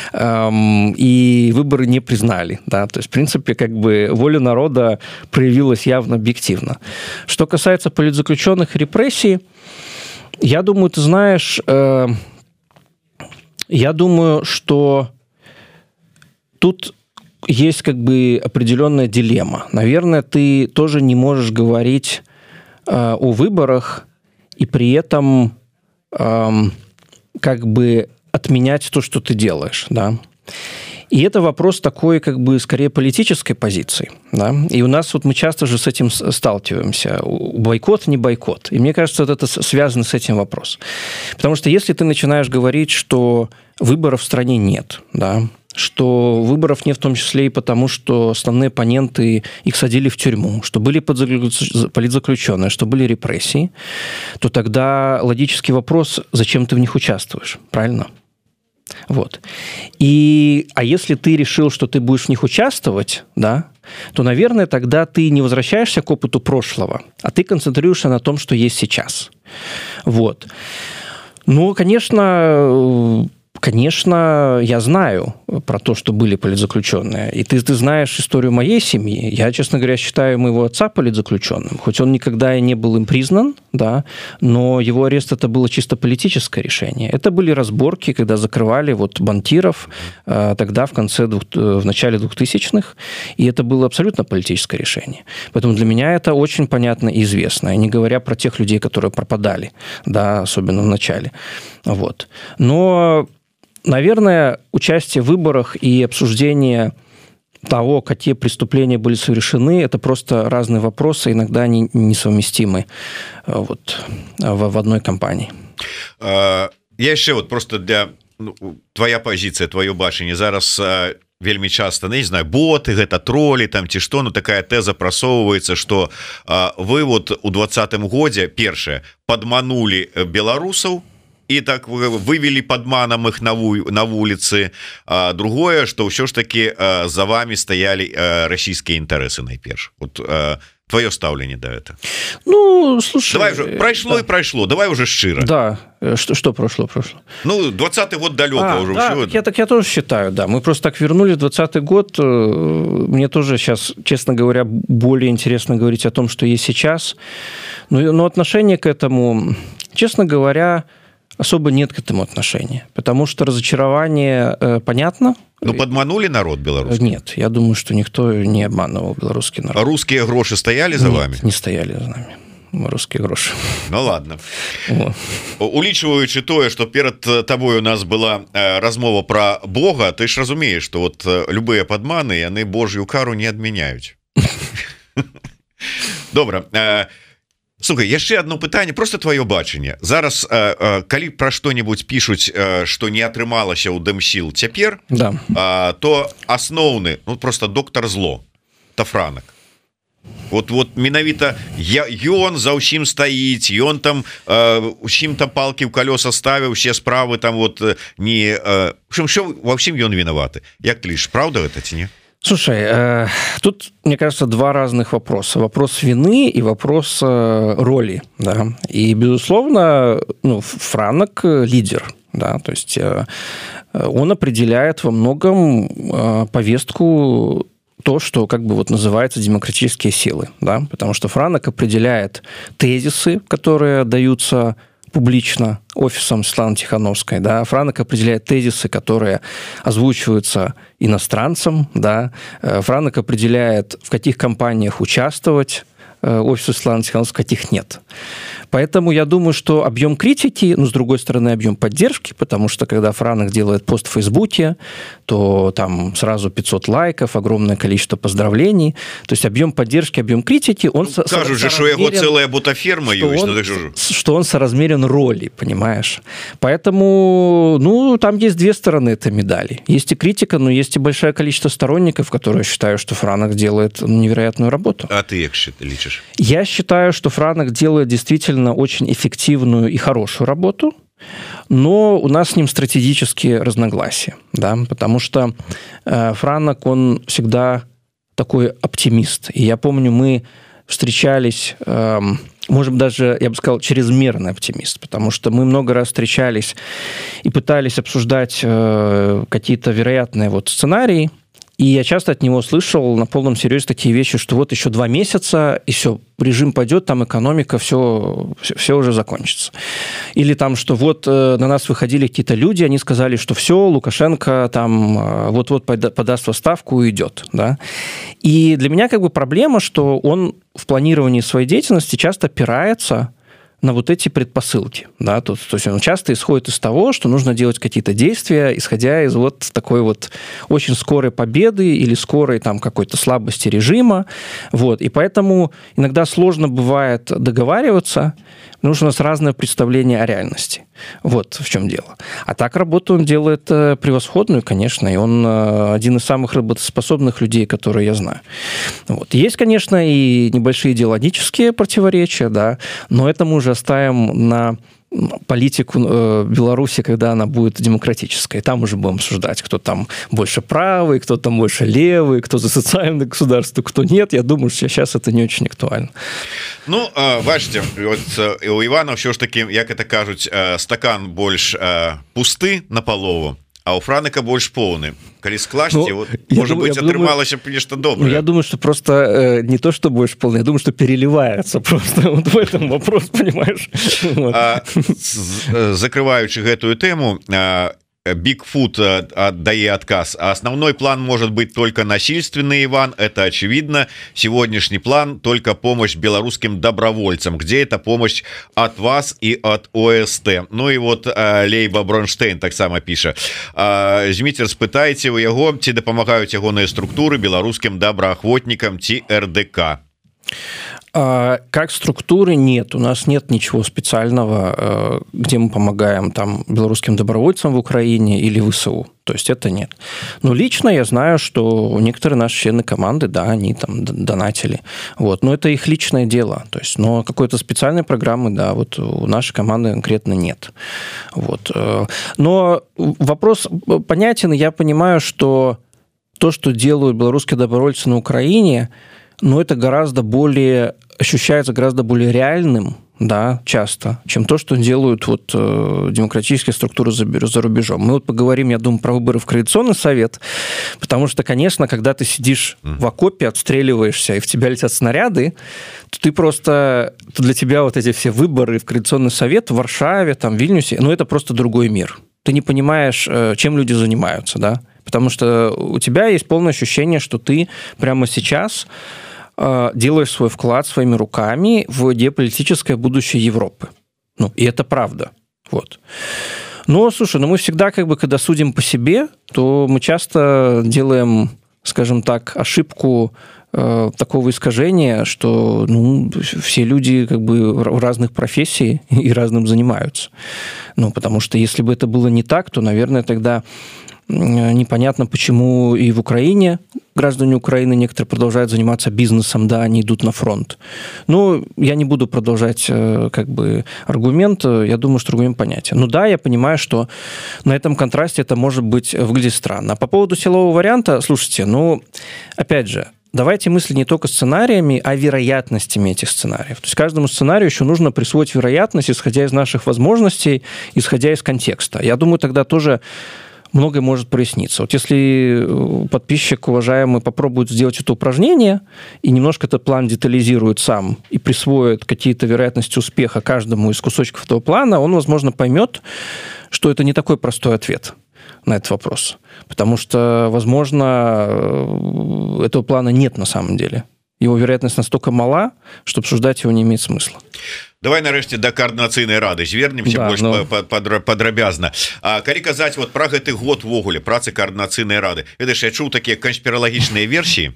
и выборы не признали, да, то есть, в принципе, как бы воля народа проявилась явно объективно. Что касается политзаключенных и репрессий, я думаю, ты знаешь... Я думаю, что тут есть как бы определенная дилемма. Наверное, ты тоже не можешь говорить э, о выборах и при этом э, как бы отменять то, что ты делаешь, да. И это вопрос такой, как бы, скорее политической позиции. Да? И у нас вот мы часто же с этим сталкиваемся. Бойкот, не бойкот. И мне кажется, вот это связано с этим вопрос. Потому что если ты начинаешь говорить, что выборов в стране нет, да, что выборов нет в том числе и потому, что основные оппоненты, их садили в тюрьму, что были политзаключенные, что были репрессии, то тогда логический вопрос, зачем ты в них участвуешь, правильно? Вот. И, а если ты решил, что ты будешь в них участвовать, да, то, наверное, тогда ты не возвращаешься к опыту прошлого, а ты концентрируешься на том, что есть сейчас. Вот. Ну, конечно... Конечно, я знаю про то, что были политзаключенные. И ты, ты знаешь историю моей семьи. Я, честно говоря, считаю моего отца политзаключенным. Хоть он никогда и не был им признан, да, но его арест это было чисто политическое решение. Это были разборки, когда закрывали вот банкиров тогда в конце, в начале двухтысячных. И это было абсолютно политическое решение. Поэтому для меня это очень понятно и известно. И не говоря про тех людей, которые пропадали, да, особенно в начале. Вот. Но... Наверное, участие в выборах и обсуждение того, какие преступления были совершены, это просто разные вопросы, иногда они несовместимы вот, в, в одной кампании. Я еще вот просто для... Ну, твоя позиция, твое бачение зараз... вельмі часто, не знаю, боты, гэта тролі там ці што, ну такая тэза прасоўваецца, што а, вы вот у двадцатым годзе першае падманулі беларусаў і так вывели падманам их на, ву, на вуліцы, а другое, што ўсё ж таки а, за вами стаялі а, расійскія інтарэсы найперш. Вот а, твое стаўленне да это. Ну, слушай... Давай уже, пройшло да. и прошло, давай уже шчыра. Да, что, что прошло, прошло? Ну, двадцатый год далеко а, уже. Да, так я, так я тоже считаю, да. Мы просто так вернулись в двадцатый год. Мне тоже сейчас, честно говоря, более интересно говорить о том, что есть сейчас. Но, но отношение к этому, честно говоря, особо нет к этому отношения. Потому что разочарование э, понятно. Ну, подманули народ белорусский? Нет, я думаю, что никто не обманывал белорусский народ. А русские гроши стояли за Нет, вами? не стояли за нами. рускія грошы. Ну ладно. Улічваючы тое, што перад табой у нас была размова пра Бога, ты ж разумееш, што вот любыя падманы яны Божью кару не адмяняюць. Добра. Слухай, яшчэ одно пытанне, просто твоё бачанне. Зараз калі пра што-небудзь пішуць, што не атрымалася ў Дэмсіл цяпер, да. то асноўны, ну просто доктар зло, Тафранак. Вот вот менавіта я ён за ўсім стаіць, ён там усім там палкі ў калёса ставіў, усе справы там вот не що ва ўсім ён вінаваты. Як ты лишь, правда гэта ці не? Слушай, э, тут, мне кажется, два разных вопроса. Вопрос вины и вопрос э, роли, да. И, безусловно, ну, Франак лидер, да, то есть э, он определяет во многом э, повестку, то, что как бы вот называется демократические силы, да, потому что Франак определяет тезисы, которые даются публично офисом Светланы Тихановской, да, Франак определяет тезисы, которые озвучиваются иностранцам, да, Франак определяет, в каких компаниях участвовать офису Светланы Тихановской, каких нет. Поэтому я думаю, что объем критики, ну, с другой стороны, объем поддержки, потому что когда Франак делает пост в Фейсбуке, то там сразу пятьсот лайков, огромное количество поздравлений. То есть объем поддержки, объем критики, он... Ну, кажут же, что его целая бутаферма что, есть, он, ну, же... что он соразмерен роли, понимаешь? Поэтому, ну, там есть две стороны этой медали. Есть и критика, но есть и большое количество сторонников, которые считают, что Франак делает невероятную работу. А ты как личишь? Я считаю, что Франак делает действительно очень эффективную и хорошую работу, но у нас с ним стратегические разногласия, да, потому что э, Франак, он всегда такой оптимист. И я помню, мы встречались, э, может, даже, я бы сказал, чрезмерный оптимист, потому что мы много раз встречались и пытались обсуждать э, какие-то вероятные вот сценарии, и я часто от него слышал на полном серьезе такие вещи, что вот еще два месяца, и все, режим пойдет, там экономика, все, все, все уже закончится. Или там, что вот э, на нас выходили какие-то люди, они сказали, что все, Лукашенко там э, вот-вот подаст в отставку и уйдет. Да? И для меня как бы проблема, что он в планировании своей деятельности часто опирается на вот эти предпосылки. Да? То, то есть он часто исходит из того, что нужно делать какие-то действия, исходя из вот такой вот очень скорой победы или скорой там какой-то слабости режима. Вот. И поэтому иногда сложно бывает договариваться, потому что у нас разное представление о реальности. Вот в чем дело. А так работу он делает превосходную, конечно, и он один из самых работоспособных людей, которые я знаю. Вот. Есть, конечно, и небольшие идеологические противоречия, да, но это мы уже оставим на политику Беларуси, когда она будет демократической. Там уже будем обсуждать, кто там больше правый, кто там больше левый, кто за социальное государство, кто нет. Я думаю, что сейчас это не очень актуально. Ну, бачите, у Івана все ж таки, як это кажуть, стакан больш пусты наполову, а у Франака больш поўны. Калі скласці, ну, вот, может думаю, быть, атрымалася б нешта добрае. Ну, я думаю, что просто э, не то, что больше полный, я думаю, что переливается просто. Вот в этом вопрос, понимаешь? А, закрываючы гэтую тему, Бигфут отдае отказ. А основной план может быть только насильственный, Иван, это очевидно. Сегодняшний план только помощь белорусским добровольцам. Где эта помощь от вас и от ОСТ? Ну и вот Лейба Бронштейн так само пишет. Змитер, спытайте у яго, ці дапамагаюць ягоныя структуры белорусским доброохотникам, ці РДК? Как структуры нет, у нас нет ничего специального, где мы помогаем там белорусским добровольцам в Украине или ВСУ. То есть это нет. Но лично я знаю, что некоторые наши члены команды, да, они там донатили. Вот. Но это их личное дело. То есть, но какой-то специальной программы, да, вот у нашей команды конкретно нет. Вот. Но вопрос понятен, и я понимаю, что то, что делают белорусские добровольцы на Украине, но это гораздо более, ощущается гораздо более реальным, да, часто, чем то, что делают вот э, демократические структуры за, за рубежом. Мы вот поговорим, я думаю, про выборы в Коалиционный совет, потому что, конечно, когда ты сидишь mm. в окопе, отстреливаешься, и в тебя летят снаряды, то ты просто, то для тебя вот эти все выборы в Коалиционный совет в Варшаве, там, в Вильнюсе, ну, это просто другой мир. Ты не понимаешь, чем люди занимаются, да, потому что у тебя есть полное ощущение, что ты прямо сейчас делаешь свой вклад своими руками в геополитическое будущее Европы. Ну, и это правда. Вот. Но, слушай, ну мы всегда, как бы, когда судим по себе, то мы часто делаем, скажем так, ошибку э, такого искажения, что ну, все люди как бы в разных профессиях и разным занимаются. Ну, потому что если бы это было не так, то, наверное, тогда непонятно, почему и в Украине граждане Украины некоторые продолжают заниматься бизнесом, да, они идут на фронт. Но я не буду продолжать как бы аргумент, я думаю, что аргумент понятен. Ну да, я понимаю, что на этом контрасте это может быть выглядеть странно. А по поводу силового варианта, слушайте, ну, опять же, давайте мыслить не только сценариями, а вероятностями этих сценариев. То есть каждому сценарию еще нужно присвоить вероятность, исходя из наших возможностей, исходя из контекста. Я думаю, тогда тоже многое может проясниться. Вот если подписчик, уважаемый, попробует сделать это упражнение и немножко этот план детализирует сам и присвоит какие-то вероятности успеха каждому из кусочков этого плана, он, возможно, поймет, что это не такой простой ответ на этот вопрос. Потому что, возможно, этого плана нет на самом деле. Его вероятность настолько мала, что обсуждать его не имеет смысла. Давай нарэшце да координацыйнай рады звернемся да, больш но... падрабязна. Калі казаць вот пра гэты год увогуле працы координацыйнай рады, ведаеш, я чуў такія канспіралагічныя версіі.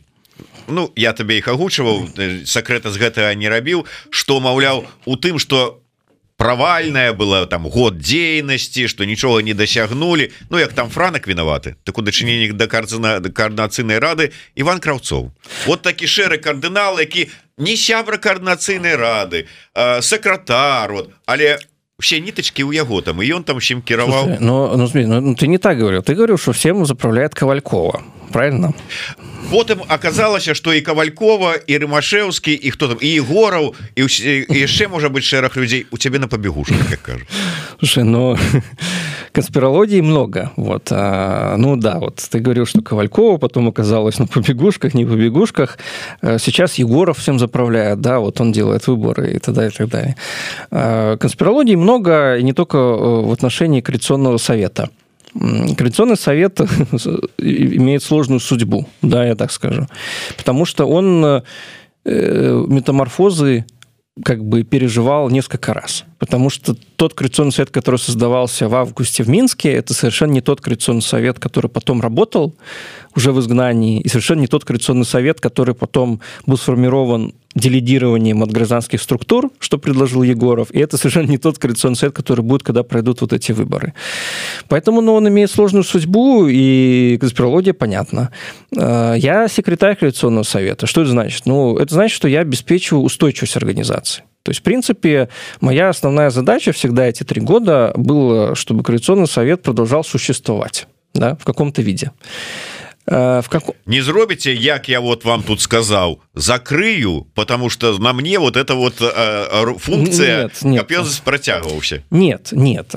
Ну я табе іх агучваў, сакрэта з гэтага не рабіў, што маўляў у тым, што правальная была там год дзейнасці, што нічога не дасягнули. Ну як там Франак вінаваты, так у дачыненні да координацыйнай рады Іван Краўцоў. Вот такі шэры кардынал, які не сябра координацыйнай рады, сакратар, вот, але все ниточки у яго там, и он там всем кіраваў. Ну, ну, ну, ты не так говорил. Ты говорил, что всем заправляет Ковалькова. Правильно? Потым аказалася, што і Кавалькова, і Рымашэўскі, і хто там, і Егораў, і яшчэ можа быць шэраг людзей у цябе на побегушках, как кажу. Слушай, ну конспирологии много. Вот. А, ну да, вот ты говорил, что Ковалькова, потом оказалось на побегушках, не побегушках. Сейчас Егоров всем заправляет, да, вот он делает выборы и так далее, и так далее. А, конспирологии много, и не только в отношении Коалиционного совета. Коалиционный совет имеет сложную судьбу, да, я так скажу, потому что он метаморфозы как бы переживал несколько раз, потому что тот Коалиционный совет, который создавался в августе в Минске, это совершенно не тот Коалиционный совет, который потом работал уже в изгнании, и совершенно не тот Коалиционный совет, который потом был сформирован делегированием от гражданских структур, что предложил Егоров, и это совершенно не тот Коалиционный совет, который будет, когда пройдут вот эти выборы. Поэтому ну, он имеет сложную судьбу, и конспирология понятна. Я секретарь Коалиционного совета. Что это значит? Ну, это значит, что я обеспечиваю устойчивость организации. То есть, в принципе, моя основная задача всегда эти три года была, чтобы Коалиционный совет продолжал существовать, да, в каком-то виде. В как... Не зробите, як я вот вам тут сказал, закрыю, потому что на мне вот эта вот э, функция, нет, нет. Капёз протягивался. Нет, нет.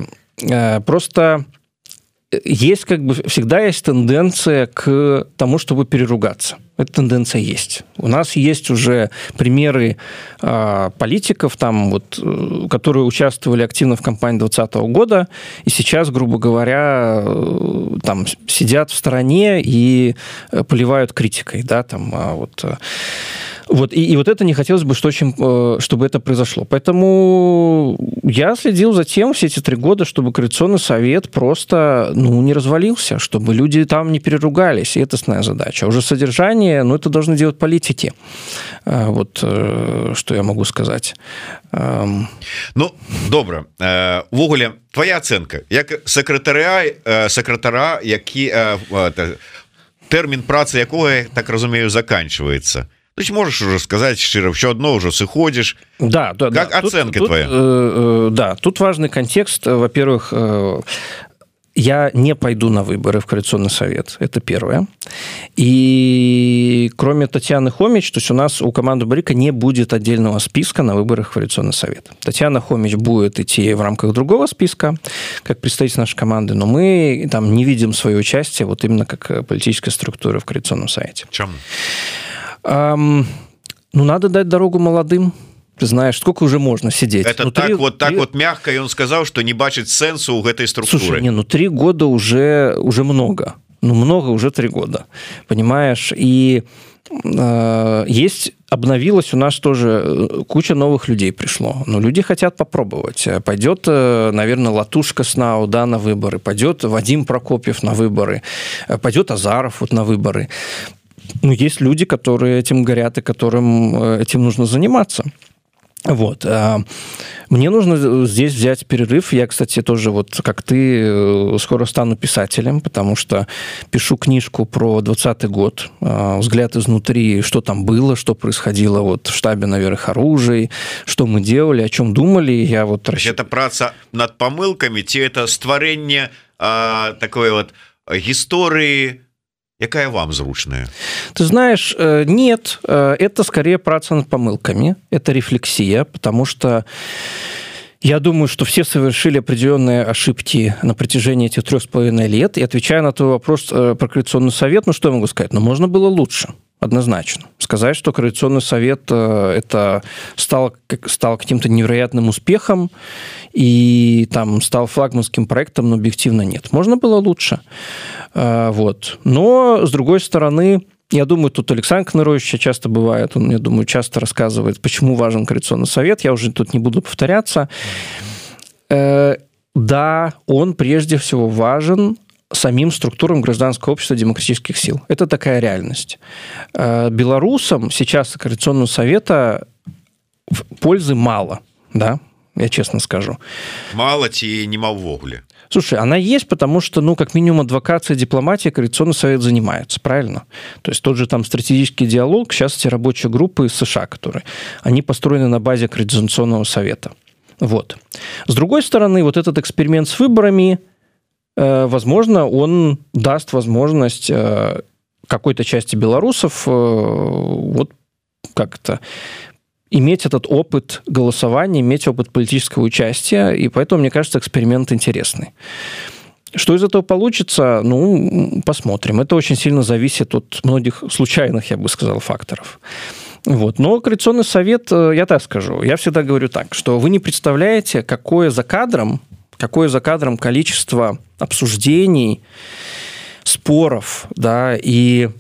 Просто есть как бы всегда есть тенденция к тому, чтобы переругаться. Эта тенденция есть. У нас есть уже примеры э, политиков, там, вот, которые участвовали активно в кампании двадцатого года, и сейчас, грубо говоря, э, там, сидят в стороне и поливают критикой. Да, там, а вот, э, вот, и, и вот это не хотелось бы, что очень, э, чтобы это произошло. Поэтому я следил за тем все эти три года, чтобы Коалиционный совет просто ну, не развалился, чтобы люди там не переругались. И это основная задача. Уже содержание ну, это должны делать политики. Вот что я могу сказать. Ну, добра. Увогуле, твоя оценка. Як секретаря, секретара, які термин працы якого, так разумею, заканчивается. То есть можешь уже сказать широко, все одно уже сыходишь. Да, да. Как да. оценка тут, твоя? Тут, э, да, тут важный контекст. Во-первых, э, я не пойду на выборы в Коалиционный совет. Это первое. И кроме Татьяны Хомич, то есть у нас у команды Барика не будет отдельного списка на выборах в Коалиционный совет. Татьяна Хомич будет идти в рамках другого списка, как представитель нашей команды, но мы там не видим свое участие вот именно как политической структуры в Коалиционном совете. Почему? Эм, ну, надо дать дорогу молодым. Ты знаешь, сколько уже можно сидеть? Это ну, так, три, вот, так три... вот мягко, и он сказал, что не бачит сенсу у этой структуры. Слушай, не, ну три года уже, уже много. ну, много, уже три года, понимаешь? И э, есть, обновилась у нас тоже, куча новых людей пришло. Но люди хотят попробовать. Пойдет, наверное, Латушка Снау, да, на выборы, пойдет Вадим Прокопьев на выборы, пойдет Азаров вот на выборы. Ну, есть люди, которые этим горят и которым этим нужно заниматься. Вот. Мне нужно здесь взять перерыв. Я, кстати, тоже, вот как ты, скоро стану писателем, потому что пишу книжку про двадцатый год, взгляд изнутри, что там было, что происходило вот в штабе наверх оружий, что мы делали, о чем думали. Я вот расщ... Это праца над помылками, ці это стварэнне а, такой вот гісторыі, якая вам зручная? Ты знаешь, нет, это скорее праца над помылками, это рефлексия, потому что я думаю, что все совершили определенные ошибки на протяжении этих трех с половиной лет, и отвечая на твой вопрос про Координационный совет, ну что я могу сказать? Ну, можно было лучше. Однозначно. Сказать, что Координационный совет это стал, стал каким-то невероятным успехом и там стал флагманским проектом, но объективно нет. Можно было лучше. Вот. Но, с другой стороны, я думаю, тут Александр Кнырович часто бывает, он, я думаю, часто рассказывает, почему важен Координационный совет. Я уже тут не буду повторяться. Да, он прежде всего важен самим структурам гражданского общества демократических сил. Это такая реальность. Белорусам сейчас от Координационного совета пользы мало, да, я честно скажу. Мало ці нема ўвогуле. Слушай, она есть, потому что, ну, как минимум, адвокация и дипломатия Координационный совет занимается, правильно? То есть тот же там стратегический диалог, сейчас эти рабочие группы из США, которые, они построены на базе Координационного совета. Вот. С другой стороны, вот этот эксперимент с выборами, возможно, он даст возможность какой-то части белорусов вот как-то иметь этот опыт голосования, иметь опыт политического участия, и поэтому, мне кажется, эксперимент интересный. Что из этого получится, ну, посмотрим. Это очень сильно зависит от многих случайных, я бы сказал, факторов. Вот. Но Координационный совет, я так скажу, я всегда говорю так, что вы не представляете, какое за кадром, какое за кадром количество обсуждений, споров, да, и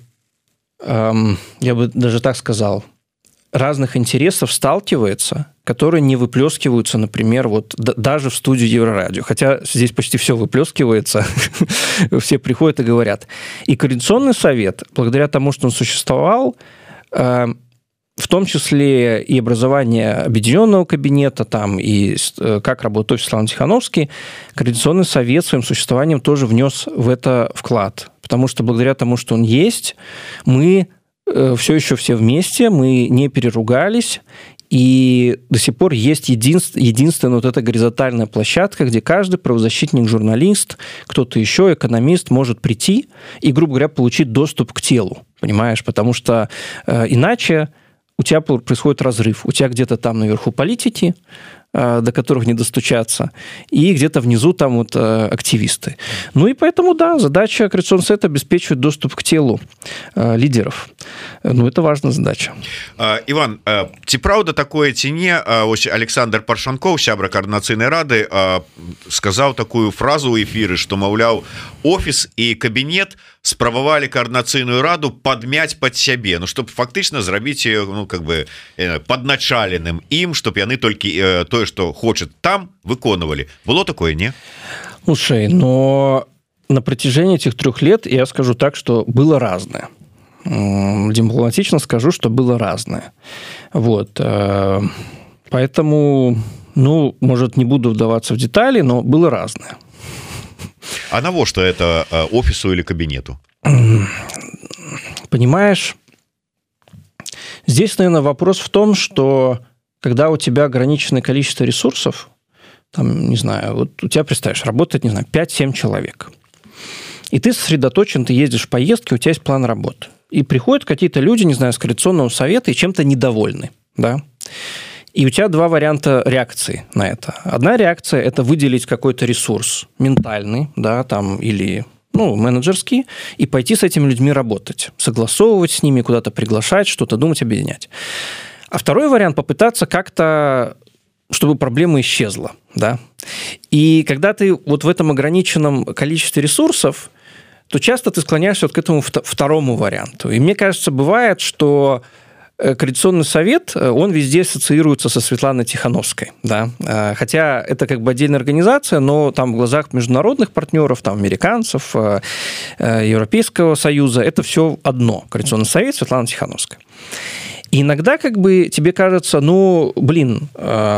эм, я бы даже так сказал, разных интересов сталкивается, которые не выплескиваются, например, вот д- даже в студии Еврорадио. Хотя здесь почти все выплескивается, все приходят и говорят. И Координационный совет, благодаря тому, что он существовал, э, в том числе и образование объединенного кабинета, там, и как работает офис Светланы Тихановской, Координационный совет своим существованием тоже внес в это вклад. Потому что благодаря тому, что он есть, мы все еще все вместе, мы не переругались, и до сих пор есть единств, единственная вот эта горизонтальная площадка, где каждый правозащитник, журналист, кто-то еще, экономист может прийти и, грубо говоря, получить доступ к телу, понимаешь? Потому что э, иначе у тебя происходит разрыв. У тебя где-то там наверху политики, до которых не достучаться, и где-то внизу там вот активисты. Ну и поэтому, да, задача Координационного совета обеспечивать доступ к телу лидеров. Ну, это важная задача. Иван, ці правда такое, ці не? Ось Александр Паршанков, сябра Координацыйнай рады, сказаў такую фразу ў эфіры, што, маўляў, офіс і кабінет спрабавалі Координацыйную раду падмяць пад сябе, ну, чтобы фактычна зрабіць ее, ну, как бы падначаленым ім, чтоб яны толькі тое, што хочет там, выконывалі. Было такое, не? Слушай, но на протяжении этих трех лет я скажу так, что было разное. Дипломатично скажу, что было разное. Вот. Поэтому, ну, может, не буду вдаваться в детали, но было разное. А навошта это офису или кабинету? Понимаешь, здесь, наверное, вопрос в том, что когда у тебя ограниченное количество ресурсов, там, не знаю, вот у тебя, представляешь, работает, не знаю, пять-семь человек, и ты сосредоточен, ты ездишь в поездки, у тебя есть план работы. И приходят какие-то люди, не знаю, с Координационного совета и чем-то недовольны, да, и у тебя два варианта реакции на это. Одна реакция – это выделить какой-то ресурс ментальный, да, там, или, ну, менеджерский, и пойти с этими людьми работать, согласовывать с ними, куда-то приглашать, что-то думать, объединять. А второй вариант – попытаться как-то, чтобы проблема исчезла, да. И когда ты вот в этом ограниченном количестве ресурсов, то часто ты склоняешься вот к этому второму варианту. И мне кажется, бывает, что Коалиционный совет, он везде ассоциируется со Светланой Тихановской, да, хотя это как бы отдельная организация, но там в глазах международных партнеров, там американцев, Европейского Союза, это все одно. Коалиционный совет, Светлана Тихановская. И иногда как бы тебе кажется, ну, блин,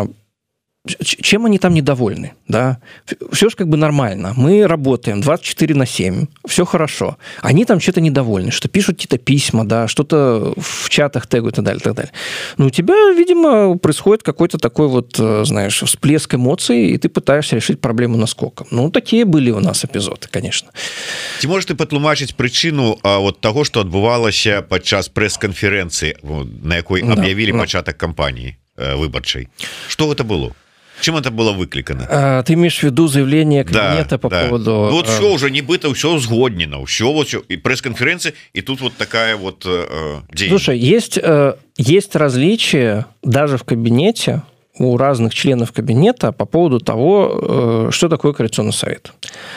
чем они там недовольны, да? Все же как бы нормально. Мы работаем двадцать четыре на семь, все хорошо. Они там что-то недовольны, что пишут какие-то письма, да, что-то в чатах тегают и так далее, и так далее. Но у тебя, видимо, происходит какой-то такой вот, знаешь, всплеск эмоций, и ты пытаешься решить проблему наскоком. Ну, такие были у нас эпизоды, конечно. Ці можешь ты патлумачыць прычыну а, вот того, что адбывалася падчас прэс-канферэнцыі, на якой аб'явілі да, пачатак кампаніі э, выбарчай? Что гэта было? Чем это было выкликано? А, ты имеешь в виду заявление кабинета да, по да. поводу... Ну, вот все уже нібыта, все узгоднено, все, вот, все, и пресс-конференция, и тут вот такая вот э, день. Слушай, есть, э, есть различия даже в кабинете, у разных членов кабинета по поводу того, э, что такое Коалиционный совет.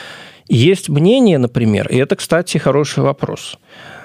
Есть мнение, например, и это, кстати, хороший вопрос,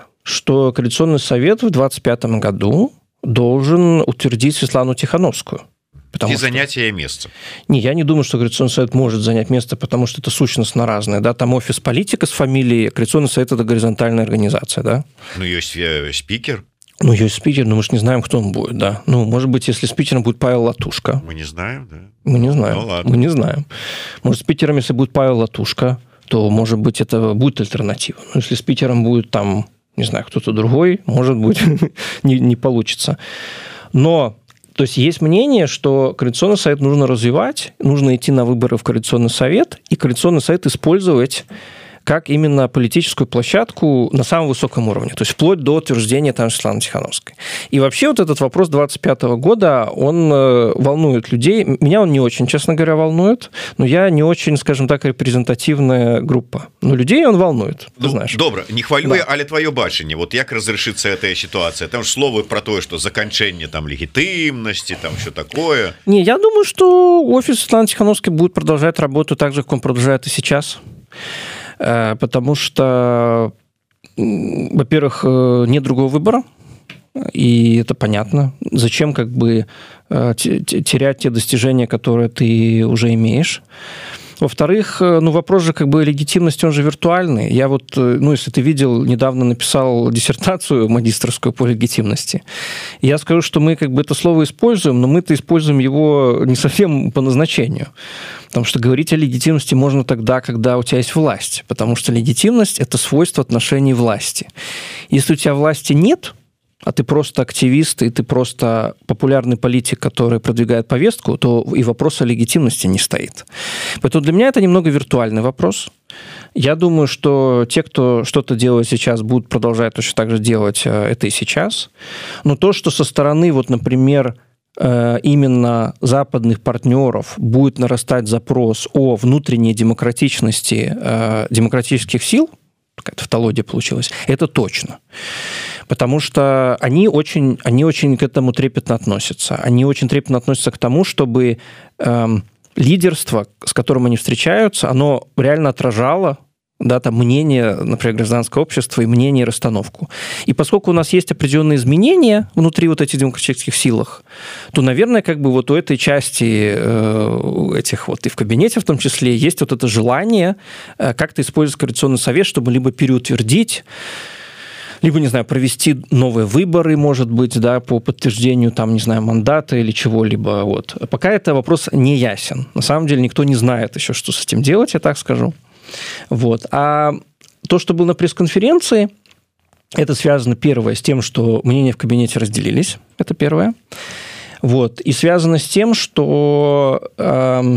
что Коалиционный совет в двадцать пятом году должен утвердить Светлану Тихановскую. И занять ей место. Не, я не думаю, что Коалиционный совет может занять место, потому что это сущностно разное. Да? Там офис политика с фамилией, Коалиционный совет – это горизонтальная организация. Да? Ну, есть спикер. Ну, есть спикер, но мы же не знаем, кто он будет. Да? Ну, может быть, если спикером будет Павел Латушко. Мы не знаем, да? Мы не знаем. Ну, ладно. Мы не знаем. Может, спикером, если будет Павел Латушко, то, может быть, это будет альтернатива. Но если спикером будет, там, не знаю, кто-то другой, может быть, не, не получится. Но... То есть есть мнение, что Коалиционный совет нужно развивать, нужно идти на выборы в Коалиционный совет, и Коалиционный совет использовать как именно политическую площадку на самом высоком уровне, то есть вплоть до утверждения там Светланы Тихановской. И вообще вот этот вопрос двадцать пятого года, он волнует людей. Меня он не очень, честно говоря, волнует, но я не очень, скажем так, репрезентативная группа. Но людей он волнует, ты ну, знаешь. Добра, не хвалю, да. Але твое бачанне, вот як разрешится эта ситуация? Там же слово про то, что заканчение там легитимности, там все такое. Не, я думаю, что офис Светланы Тихановской будет продолжать работу так же, как он продолжает и сейчас. Потому что, во-первых, нет другого выбора, и это понятно. Зачем как бы терять те достижения, которые ты уже имеешь? Во-вторых, ну, вопрос же как бы легитимности, он же виртуальный. Я вот, ну, если ты видел, недавно написал диссертацию магистерскую по легитимности. Я скажу, что мы как бы это слово используем, но мы-то используем его не совсем по назначению. Потому что говорить о легитимности можно тогда, когда у тебя есть власть. Потому что легитимность – это свойство отношений власти. Если у тебя власти нет, а ты просто активист, и ты просто популярный политик, который продвигает повестку, то и вопрос о легитимности не стоит. Поэтому для меня это немного виртуальный вопрос. Я думаю, что те, кто что-то делает сейчас, будут продолжать точно так же делать это и сейчас. Но то, что со стороны, вот, например, именно западных партнеров будет нарастать запрос о внутренней демократичности демократических сил, какая-то тавтология получилась, это точно. Потому что они очень, они очень к этому трепетно относятся. Они очень трепетно относятся к тому, чтобы э, лидерство, с которым они встречаются, оно реально отражало, да, там, мнение, например, гражданского общества и мнение и расстановку. И поскольку у нас есть определенные изменения внутри вот этих демократических силах, то, наверное, как бы вот у этой части э, этих вот и в кабинете в том числе есть вот это желание э, как-то использовать Коалиционный совет, чтобы либо переутвердить, либо, не знаю, провести новые выборы, может быть, да, по подтверждению, там, не знаю, мандата или чего-либо. Вот. Пока это вопрос не ясен. На самом деле никто не знает еще, что с этим делать, я так скажу. Вот. А то, что было на пресс-конференции, это связано, первое, с тем, что мнения в кабинете разделились. Это первое. Вот. И связано с тем, что, э,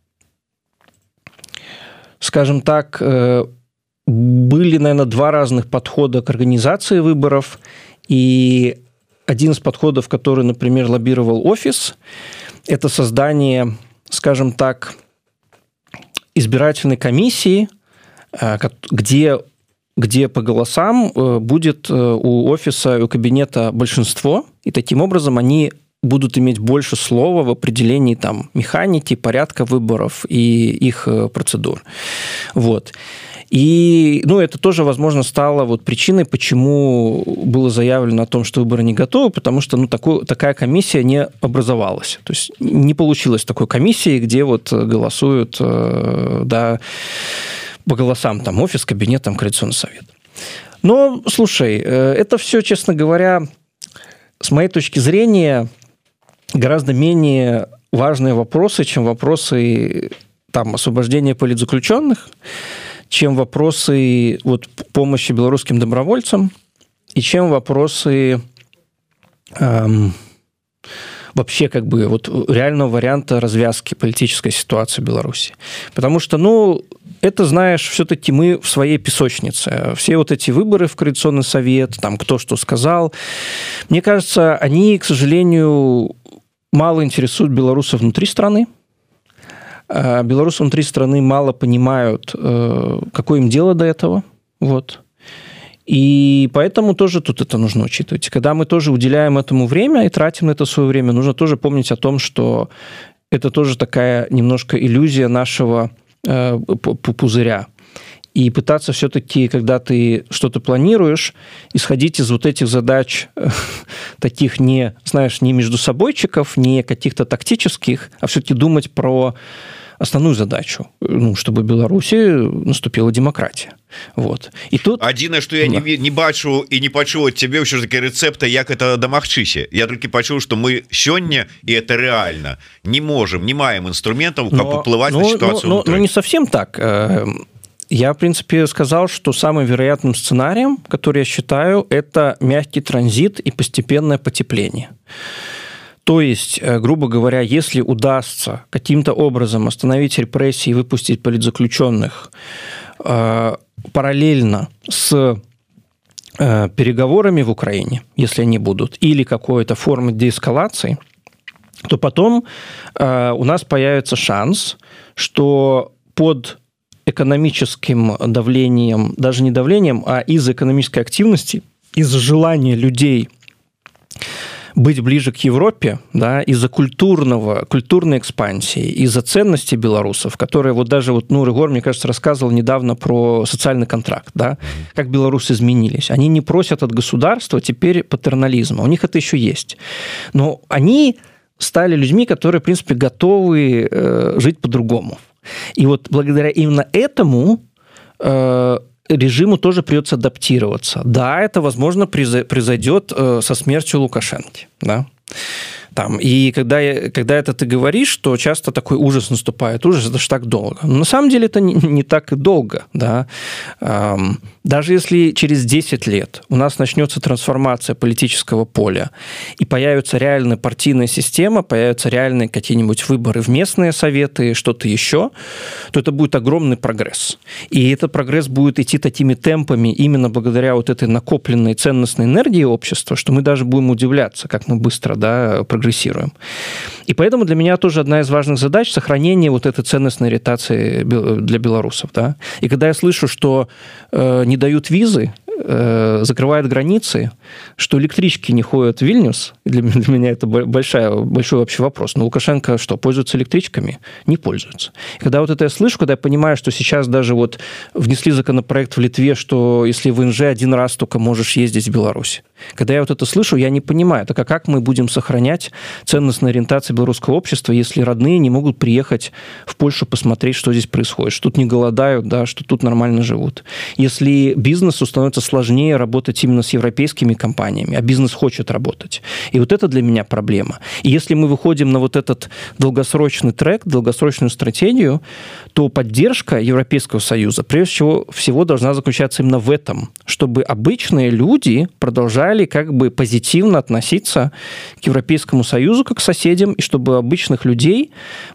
скажем так, э, были, наверное, два разных подхода к организации выборов, и один из подходов, который, например, лоббировал офис, это создание, скажем так, избирательной комиссии, где, где по голосам будет у офиса и у кабинета большинство, и таким образом они будут иметь больше слова в определении там, механики, порядка выборов и их процедур. Вот. И, ну, это тоже, возможно, стало вот причиной, почему было заявлено о том, что выборы не готовы, потому что, ну, такой, такая комиссия не образовалась. То есть не получилось такой комиссии, где вот голосуют, да, по голосам, там, офис, кабинет, там, Коалиционный совет. Но, слушай, это все, честно говоря, с моей точки зрения, гораздо менее важные вопросы, чем вопросы там, освобождения политзаключенных, чем вопросы вот, помощи белорусским добровольцам и чем вопросы эм, вообще как бы вот, реального варианта развязки политической ситуации в Беларуси. Потому что, ну, это, знаешь, все-таки мы в своей песочнице. Все вот эти выборы в Коалиционный совет, там кто что сказал, мне кажется, они, к сожалению, мало интересуют белорусов внутри страны. Белорусы внутри страны мало понимают, какое им дело до этого. Вот. И поэтому тоже тут это нужно учитывать. Когда мы тоже уделяем этому время и тратим на это свое время, нужно тоже помнить о том, что это тоже такая немножко иллюзия нашего пузыря. И пытаться все-таки, когда ты что-то планируешь, исходить из вот этих задач, таких не, знаешь, не междусобойчиков, не каких-то тактических, а все-таки думать про основную задачу, ну, чтобы в Беларуси наступила демократия. Вот. І тут... Адзінае, што я да. не, не бачу і не пачуў ад цябе ўсё ж таки рэцэпта, як это дамагчыся. Я толькі пачуў, што мы сёння, і это реально, не можем, не маем инструментов, как уплывать но, на ситуацию. Ну, ну, не совсем так. Я, в принципе, сказал, что самым вероятным сценарием, который я считаю, это мягкий транзит и постепенное потепление. То есть, грубо говоря, если удастся каким-то образом остановить репрессии и выпустить политзаключенных э, параллельно с э, переговорами в Украине, если они будут, или какой-то формы деэскалации, то потом э, у нас появится шанс, что под экономическим давлением, даже не давлением, а из-за экономической активности, из-за желания людей быть ближе к Европе, да, из-за культурного, культурной экспансии, из-за ценностей белорусов, которые вот даже вот, ну, Рыгор, мне кажется, рассказывал недавно про социальный контракт, да, как белорусы изменились. Они не просят от государства теперь патернализма, у них это еще есть. Но они стали людьми, которые, в принципе, готовы э, жить по-другому. И вот благодаря именно этому э, режиму тоже придется адаптироваться. Да, это, возможно, произойдет со смертью Лукашенко. Да? Там, и когда, когда это ты говоришь, что часто такой ужас наступает. Ужас – это ж так долго. Но на самом деле это не, не так и долго. Да? Даже если через десять лет у нас начнется трансформация политического поля и появится реальная партийная система, появятся реальные какие-нибудь выборы в местные советы, что-то еще, то это будет огромный прогресс. И этот прогресс будет идти такими темпами именно благодаря вот этой накопленной ценностной энергии общества, что мы даже будем удивляться, как мы быстро, да, прогрессируем. И поэтому для меня тоже одна из важных задач – сохранение вот этой ценностной ориентации для белорусов. Да? И когда я слышу, что э, не дают визы, э, закрывают границы, что электрички не ходят в Вильнюс, для, для меня это большая, большой вообще вопрос. Но Лукашенко что, пользуется электричками? Не пользуется. И когда вот это я слышу, когда я понимаю, что сейчас даже вот внесли законопроект в Литве, что если в ИНЖ один раз только можешь ездить в Беларусь. Когда я вот это слышу, я не понимаю, так а как мы будем сохранять ценностную ориентацию белорусского общества, если родные не могут приехать в Польшу посмотреть, что здесь происходит, что тут не голодают, да, что тут нормально живут. Если бизнесу становится сложнее работать именно с европейскими компаниями, а бизнес хочет работать. И вот это для меня проблема. И если мы выходим на вот этот долгосрочный трек, долгосрочную стратегию, то поддержка Европейского Союза, прежде всего, всего должна заключаться именно в этом, чтобы обычные люди продолжали как бы позитивно относиться к Европейскому Союзу как к соседям, и чтобы обычных людей,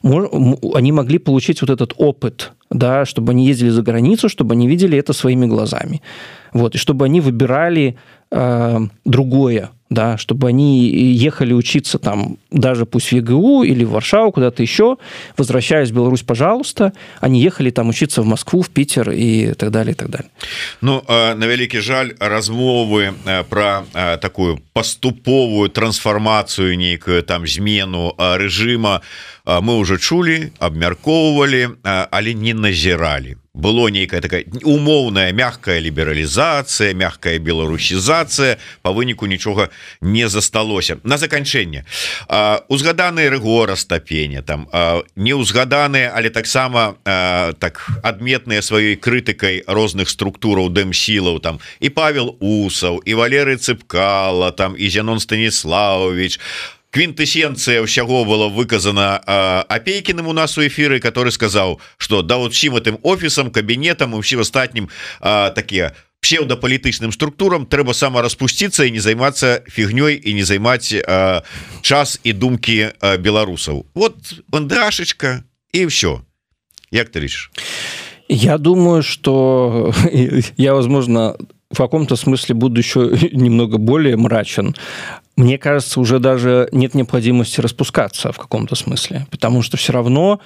они могли получить вот этот опыт, да, чтобы они ездили за границу, чтобы они видели это своими глазами. Вот, и чтобы они выбирали э, другое, да, чтобы они ехали учиться там, даже пусть в ЕГУ или в Варшаву, куда-то еще, возвращаясь в Беларусь, пожалуйста, они ехали там учиться в Москву, в Питер и так далее, и так далее. Ну, на вялікі жаль, размовы про такую паступовую трансфармацыю, нейкую там змену рэжыма мы уже чулі, абмяркоўвалі, але не назіралі. Было нейкая такая умоўная мягкая лібералізацыя, мягкая беларусізацыя, па выніку нічога не засталося. На заканчэнне узгаданыя Рыгора Стапеня, там не ўзгаданыя, але таксама так адметныя сваёй крытыкай розных структураў дэмсілаў, там і Павел Усаў, і Валерый Цыпкала, там і Зянон Станіславович. Квінтэсенцыя ўсяго была выказана Апейкіным у нас у эфіры, который сказаў, что да вот всім этим офісам, кабінетам і ўсім астатнім такія псевдапалітычным структурам трэба самараспусціцца і не займацца фігнёй і не займаць час і думкі беларусаў. Вот бандашечка і все. Як ты лічыш? Я думаю, что я, возможно, в каком-то смысле буду еще немного более мрачен. Мне кажется, уже даже нет необходимости распускаться в каком-то смысле, потому что все равно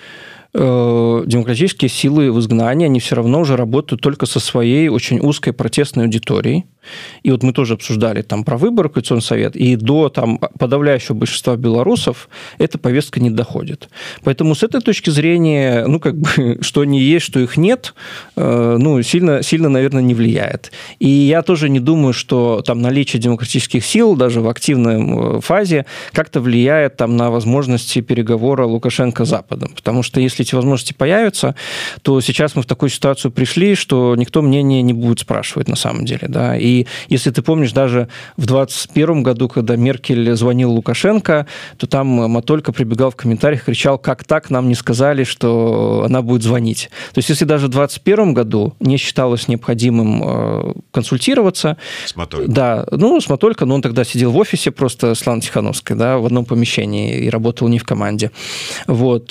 э, демократические силы в изгнании, они все равно уже работают только со своей очень узкой протестной аудиторией. И вот мы тоже обсуждали там про выборы в Коалиционный совет, и до там подавляющего большинства белорусов эта повестка не доходит. Поэтому с этой точки зрения, ну, как бы, что они есть, что их нет, э, ну, сильно, сильно, наверное, не влияет. И я тоже не думаю, что там наличие демократических сил даже в активной фазе как-то влияет там на возможности переговора Лукашенко с Западом. Потому что если эти возможности появятся, то сейчас мы в такую ситуацию пришли, что никто мнение не будет спрашивать на самом деле, да. И И если ты помнишь, даже в двадцать первом году, когда Меркель звонил Лукашенко, то там Матолька прибегал в комментариях, кричал, как так, нам не сказали, что она будет звонить. То есть если даже в двадцать первом году не считалось необходимым консультироваться... С Матолькой. Да, ну, с Матолькой, но он тогда сидел в офисе просто с Ланой Тихановской, да, в одном помещении и работал не в команде. Вот,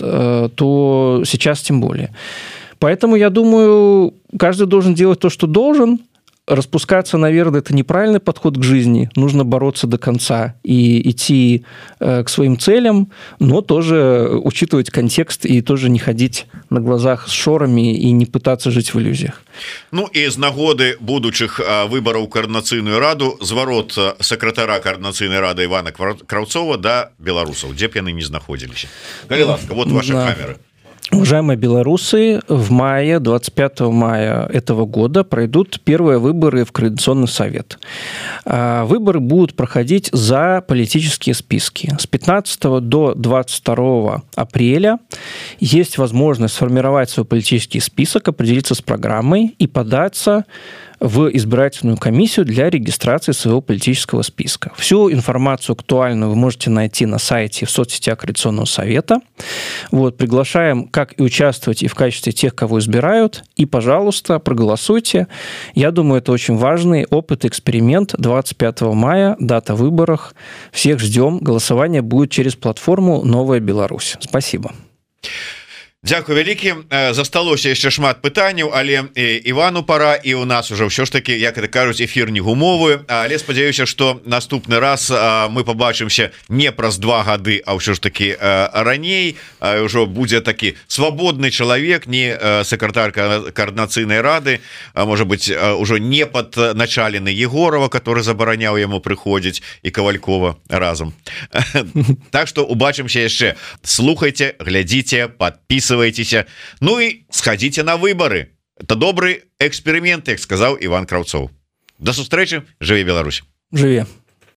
то сейчас тем более. Поэтому, я думаю, каждый должен делать то, что должен. Распускаться, наверное, это неправильный подход к жизни. Нужно бороться до конца и идти э, к своим целям, но тоже учитывать контекст и тоже не ходить на глазах с шорами и не пытаться жить в иллюзиях. Ну и з нагоды будучых выбораў Координацыйную раду, зварот сакратара Координацыйнай рады Івана Краўцова да беларусаў, дзе б яны не знаходзіліся. Калі ласка, вот ваши да. камеры. Уважаемые белорусы, в мае, двадцать пятого мая этого года пройдут первые выборы в Координационный совет. Выборы будут проходить за политические списки. С пятнадцатого до двадцать второго апреля есть возможность сформировать свой политический список, определиться с программой и податься в избирательную комиссию для регистрации своего политического списка. Всю информацию актуальную вы можете найти на сайте в соцсетях Координационного совета. Вот, приглашаем как и участвовать и в качестве тех, кого избирают. И, пожалуйста, проголосуйте. Я думаю, это очень важный опыт, эксперимент. двадцать пятого мая, дата выборов. Всех ждем. Голосование будет через платформу «Новая Беларусь». Спасибо. Дзякуй вялікі. Засталося яшчэ шмат пытанняў, але Івану пора, і у нас уже ўсё ж таки, як это кажуць, эфір не гумовы, але спадзяюся, што наступны раз мы побачымся не праз два гады, а ўсё ж таки раней, ўжо будзе такі свабодны чалавек, не сакратар Координацыйнай рады, можа быть, ужо не падначалены Егорова, который забараняў яму прыходзіць, і Кавалькова разам. Так што убачымся яшчэ. Слухайте, глядзіце, подписывайтесь. Ну и сходите на выборы. Это добрый эксперимент, как сказал Иван Краўцоў. До сустрэчы. Жыве Беларусь. Жыве.